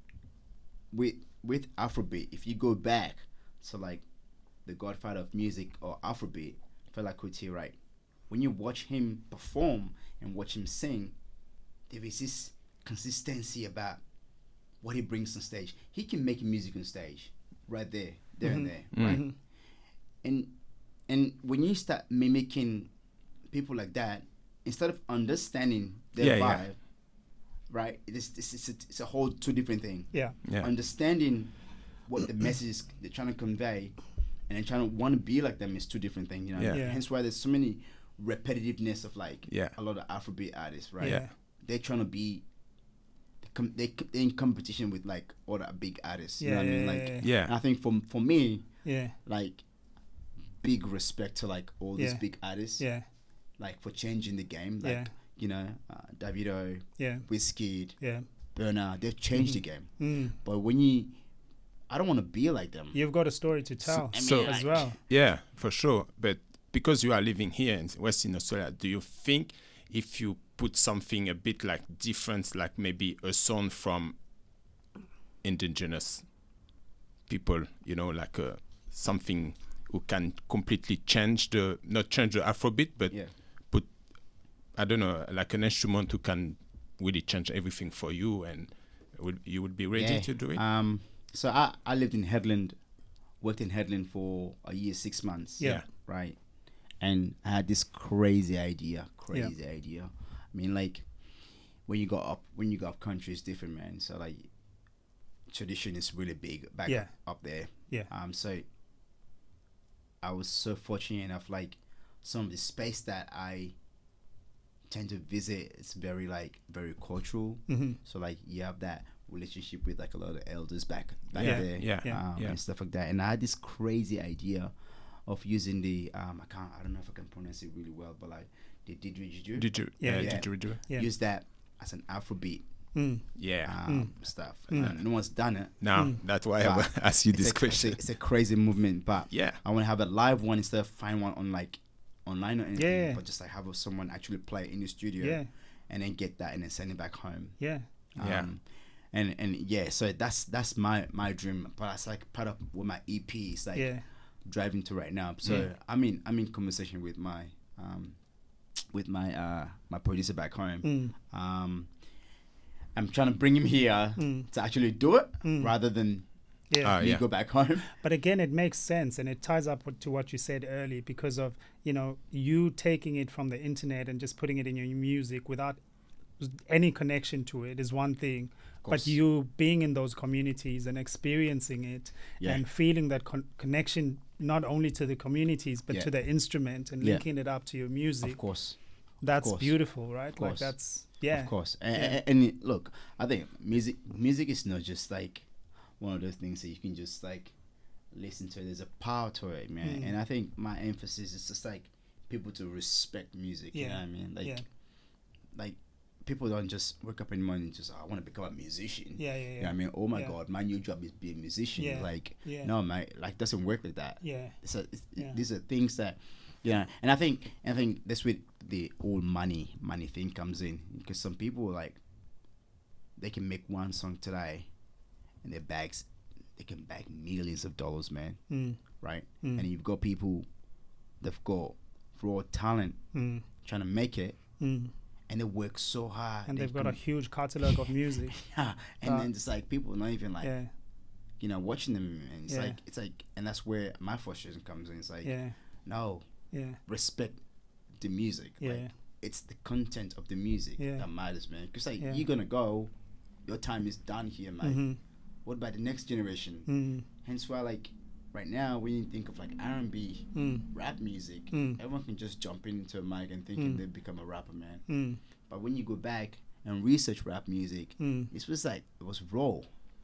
with Afrobeat, if you go back to like the godfather of music or Afrobeat, Fela Kuti, right? When you watch him perform and watch him sing, there is this consistency about what he brings on stage. He can make music on stage, right there and there, right? And when you start mimicking people like that, instead of understanding their vibe, right? It's a whole two different thing. Understanding what the message they're trying to convey, and then trying to want to be like them is two different things. You know, hence why there's so many repetitiveness of like a lot of Afrobeat artists, right? They're trying to be, they're in competition with like all the big artists. You know what I mean? Like, and I think for me, like, big respect to like all these big artists, like for changing the game. Like, you know, Davido, Wizkid, Burna, they've changed the game. But when I don't want to be like them. You've got a story to tell as well. Yeah, for sure. But because you are living here in Western Australia, do you think if you put something a bit like different, like maybe a song from indigenous people, you know, like something who can completely not change the Afrobeat, but put, I don't know, like an instrument who can really change everything for you, and you would be ready to do it? So I lived in Headland, worked in Headland for a year, 6 months. Right. And I had this crazy idea. I mean, like, when you go up country, it's different, man. So like, tradition is really big back up there. Yeah. So I was so fortunate enough, like some of the space that I tend to visit, it's very cultural. So like you have that relationship with like a lot of elders back there, and stuff like that. And I had this crazy idea of using the I don't know if I can pronounce it really well, but like the didgeridoo. Use that as an Afrobeat. Stuff. No one's done it. No, that's why I asked you this question. It's a crazy movement, but I want to have a live one instead of find one on like online or anything, but just like have someone actually play in the studio, and then get that and then send it back home. So that's my dream, but that's like part of what my EP is like driving to right now. So I'm in conversation with my my producer back home. I'm trying to bring him here to actually do it rather than me go back home. But again, it makes sense, and it ties up to what you said earlier, because of you taking it from the internet and just putting it in your music without any connection to it is one thing, but you being in those communities and experiencing it and feeling that connection not only to the communities but to the instrument and linking it up to your music. Of course. That's beautiful, right? Like that's of course. And look, I think music is not just like one of those things that you can just like listen to. There's a power to it, man. And I think my emphasis is just like people to respect music. You know what I mean? Like people don't just wake up in the morning and just I want to become a musician. You know what I mean? Oh my God, my new job is being a musician. No, man, like doesn't work like that. These are things that and I think that's where the whole money thing comes in, because some people like they can make one song today and they can bag millions of dollars, man. Right? And you've got people that've got raw talent trying to make it. And they work so hard, and they've got a huge catalog of music. And then it's like people not even like, watching them, and it's like, and that's where my frustration comes in. It's like, respect the music. Like, it's the content of the music that matters, man. Because like you're gonna go, your time is done here, man. What about the next generation? Hence why, like, right now, when you think of like R&B, rap music, everyone can just jump into a mic and think they become a rapper, man. But when you go back and research rap music, it was raw.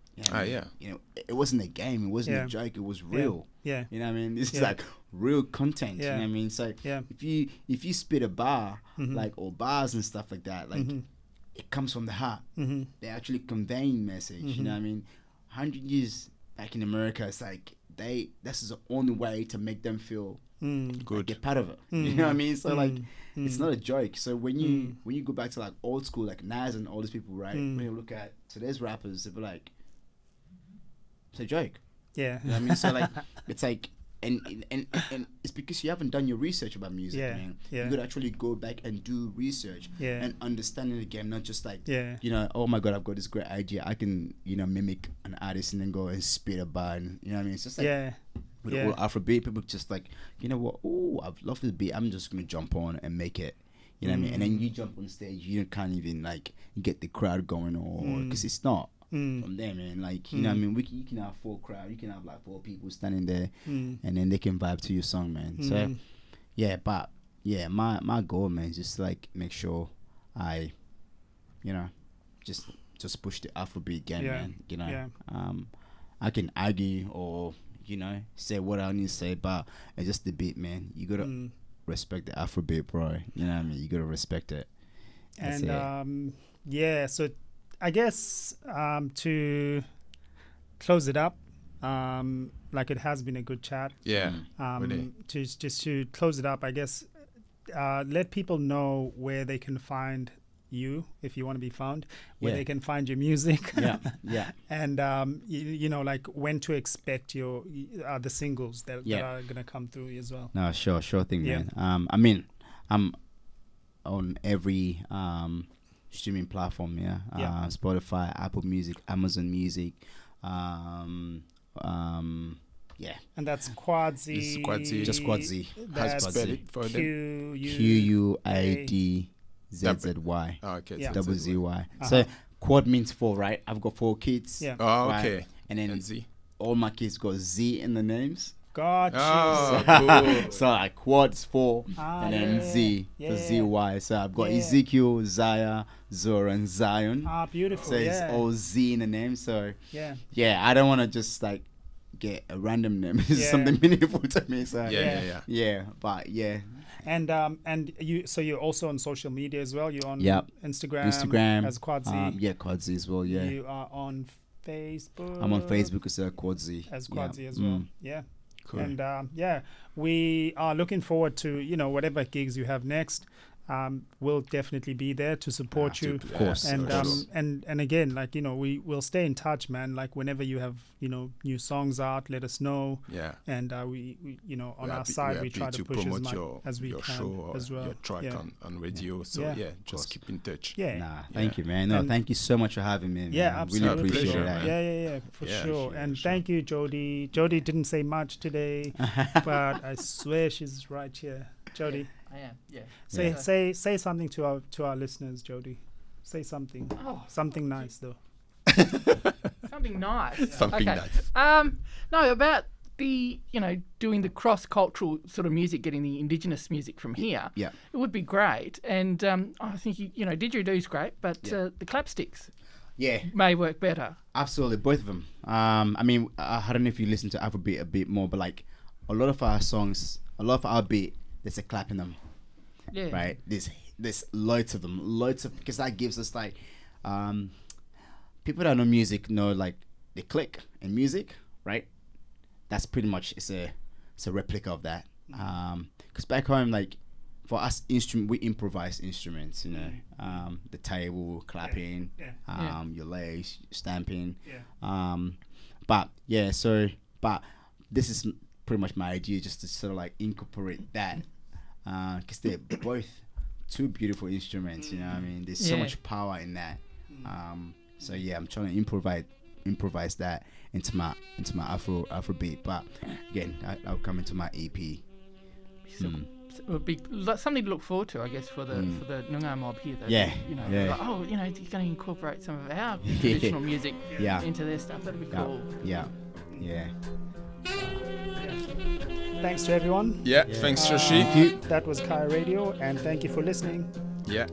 It wasn't a game. It wasn't a joke. It was real. You know what I mean? This is like real content. You know what I mean? So if you spit a bar, like, or bars and stuff like that, like it comes from the heart. They're actually conveying message. You know what I mean? 100 years back in America, it's like this is the only way to make them feel good, like they're part of it. You know what I mean? So like it's not a joke. So when you go back to like old school, like Nas and all these people, right? When you look at today's rappers, they're like, it's a joke. You know what I mean? So like it's like and it's because you haven't done your research about music, man. You gotta actually go back and do research and understanding the game, not just like oh my God, I've got this great idea, I can mimic an artist and then go and spit a bar, and you know what I mean? It's just like with all Afrobeat, people just like, you know what, oh, I love this beat, I'm just gonna jump on and make it. You know what I mean? And then you jump on stage, you can't even like get the crowd going, or because it's not from there, man. Like, you know what I mean? You can have full crowd, you can have like 4 people standing there, and then they can vibe to your song, man. So my goal, man, is just like make sure I just push the Afrobeat game, man. I can argue or say what I need to say, but it's just the beat, man. You gotta respect the Afrobeat, bro. You know what I mean? You gotta respect it. That's it. So I guess to close it up, like it has been a good chat. To close it up, I guess let people know where they can find you if you want to be found, where they can find your music, and like when to expect your the singles that are gonna come through as well. No, sure thing, man. I mean, I'm on every streaming platform, Spotify, Apple Music, Amazon Music, and that's Quadzy. This is Quadzy. Just Quadzy. That's QUADZZY. Okay. ZZY. So Quad means 4, right? I've got 4 kids. Yeah. Oh, right? okay. And then Z. All my kids got Z in the names. Gotcha. Oh, cool. So like Quad's 4, and then Z for ZY. So I've got Ezekiel, Zaya, Zora, and Zion. Beautiful. So it's all Z in the name. So yeah, I don't want to just like get a random name. It's something meaningful to me. So but yeah. And you're also on social media as well. You're on Instagram as Quadzy. Quadzy as well. Yeah. You are on Facebook. I'm on Facebook as Quadzy. As Quadzy as well. Yeah. Cool. And we are looking forward to whatever gigs you have next. We'll definitely be there to support you, of course. And and again, like we will stay in touch, man. Like whenever you have new songs out, let us know. Yeah. And we on our side we try to push as much as we your can show as well. Your track on radio. So just keep in touch. Yeah. Thank you, man. No, thank you so much for having me. Man. Yeah, absolutely. Really appreciate that. Yeah, for sure. And thank you, Jody. Jody didn't say much today, but I swear she's right here. Jody. I am, yeah. Say something to our listeners, Jody. Say something. Something nice though. Something nice. Something nice. No, about the doing the cross-cultural sort of music, getting the indigenous music from here. Yeah. It would be great. And I think didgeridoo's great, but the clapsticks may work better. Absolutely, both of them. I mean, I don't know if you listen to Afrobeat a bit more, but like a lot of our songs, a lot of our beat, there's a clap in them. Yeah. Right. There's loads of them. Because that gives us like people that know music know like the click in music, right? That's pretty much it's a replica of that. Because back home, like for us we improvise instruments, the table, clapping, your legs, stamping. But this is pretty much my idea, just to sort of like incorporate that, because they're both two beautiful instruments. You know what I mean? There's so much power in that. So yeah, I'm trying to improvise that into my Afrobeat. But again, I'll come into my EP. So it would be something to look forward to, I guess, for the Noongar mob here. That, like, you're going to incorporate some of our traditional music into their stuff. That'd be cool. Yeah. Thanks to everyone. Yeah. Thanks, Joshi. Thank you. That was Kaya Radio, and thank you for listening. Yeah.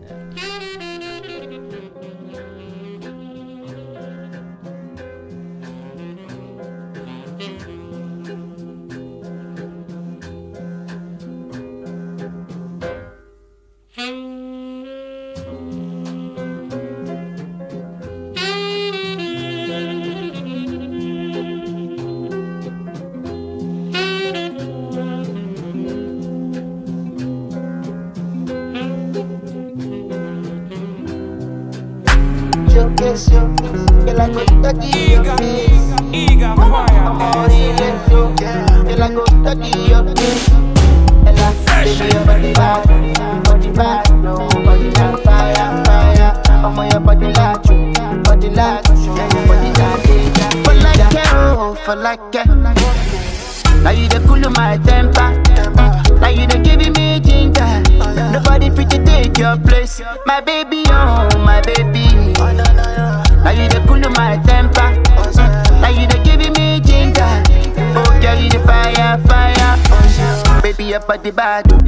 Now you the cool my temper. Now you the giving me ginger. Nobody fit to take your place. My baby, oh my baby. Now you the cool my temper. Now you the giving me ginger. Oh girl, you the fire. Baby, your body bad, oh,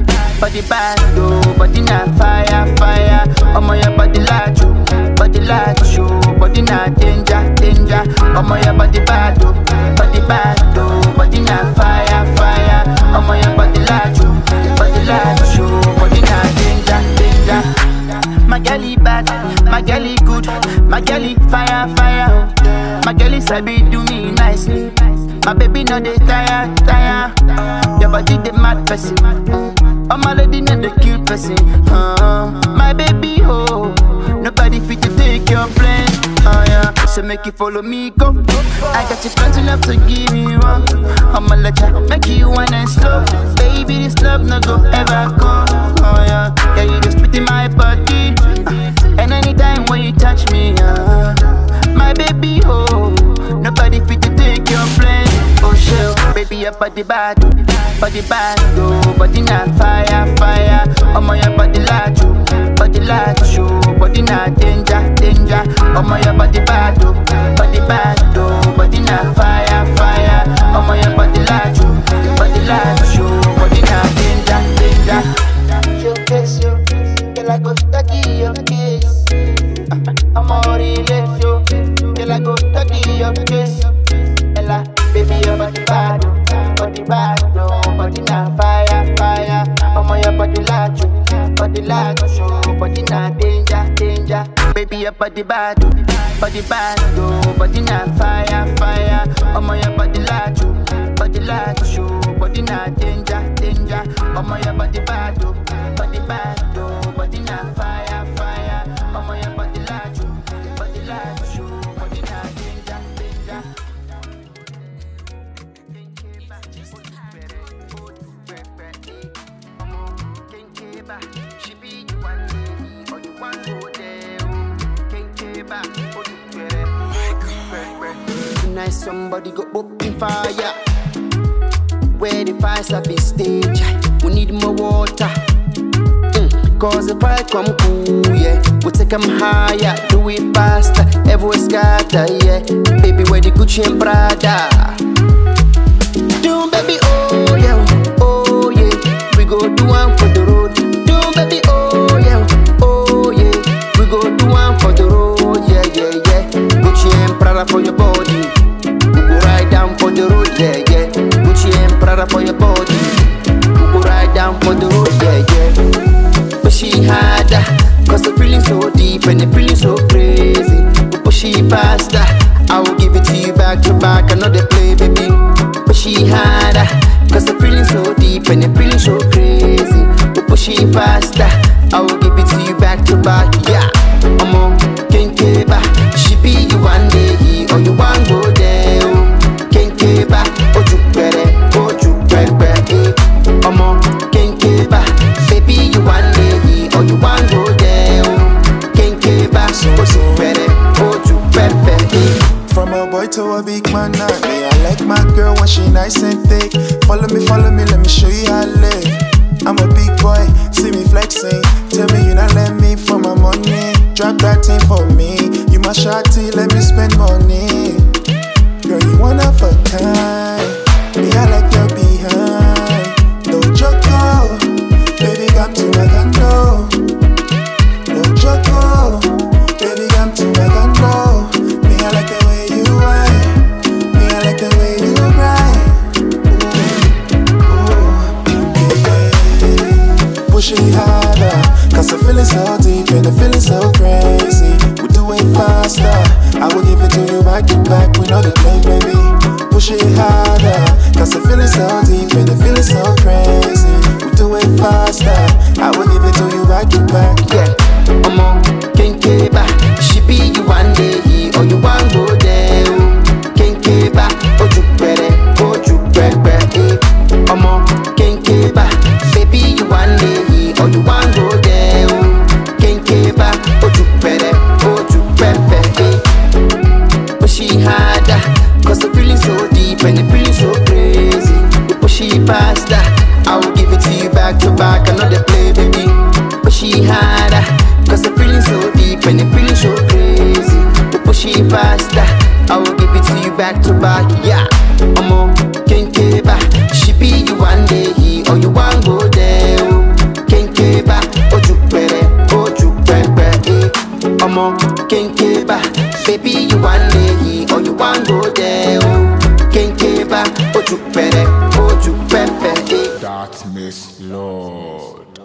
body not fire. Oh my, your body large, oh, body not danger. Oh my, your body bad, oh, body not fire. Oh my, your body large, oh, body not danger. My girlie bad, my girlie good, my girlie fire. My girlie sabi do me nicely. My baby no dey tire. Your body the mad person. Oh my lady no the cute person. My baby nobody fit to take your place. So make you follow me go. I got you plenty enough to give you one. I'ma let ya make you one and slow. Baby this love no go ever go. Yeah you just fit in my body. And anytime when you touch me, my baby nobody fit to take your place. Oh shit, baby your body bad, oh, body not fire. Oh my your body large, body not danger. Oh my like to show, body not danger, danger. Baby, your body bad, oh, body not fire, fire. Your body like to show, body not danger, danger. Your body bad, oh, body not fire, fire. Your body like to show, body not danger, danger. She be the one day, or you want to go there. Tonight somebody go open fire. Where the fires have been staged, we need more water. Cause the fire come cool, yeah. We take them higher, do it faster, everywhere scatter, yeah. Baby, where the Gucci and Prada. Do baby, oh yeah, we go do one for the road. Do baby, oh yeah, we go do one for the road, yeah. Gucci and Prada for your body, we go ride down for the road, yeah. Gucci and Prada for your body, we go ride down for the road, yeah. But she harder, cause the feeling so deep and the feeling so crazy. We push it faster, I will give it to you back to back, another play, baby. But she harder, cause the feeling so deep and the feeling so crazy. We push it faster, I will give it to you back to back, yeah. Kenkeba, she be you one day, or you want go there. Kenkeba, oju pere, eh. Kenkeba, baby you one day, or you want go there. Kenkeba, oju pere, eh. From a boy to a big man, now me, I like my girl when she nice and thick. Follow me, let me show you how I live. I'm a big boy, see me flexing. Tell me you not let me for my money. Drop that thing for me. You my shawty, let me spend money. Girl, you one of a kind. Me, I like your behind. No joke, baby, come to my condo. No joke, baby, come to my condo. Me, I like the way you ride. Me, I like the way you ride. Push it harder, cause the feeling so deep and the feeling so crazy. We do it faster, I will give it to you back to back. We know the play, baby. Push it harder, cause the feeling so deep and the feeling so crazy. We do it faster, I will give it to you back to back. Yeah, Kenkeba, she be you one day, or you want go there. Kenkeba, oju pere, eh. Kenkeba, baby you one day, or you want go there. Kenkeba, oju pere, eh. But she harder, cause the feeling so deep and the feeling so crazy. We push it faster, I will give it to you back to back, another play, baby. But she harder, cause the feeling so deep and the feeling so crazy. We push it faster, I will give it to you back to back, yeah. Kenkeba, she be you one day, or you want go there. Kenkeba, oju pere, eh. Kenkeba, baby you one day, or you want go there. Kenkeba, oju pere, eh. That's Miss Lord.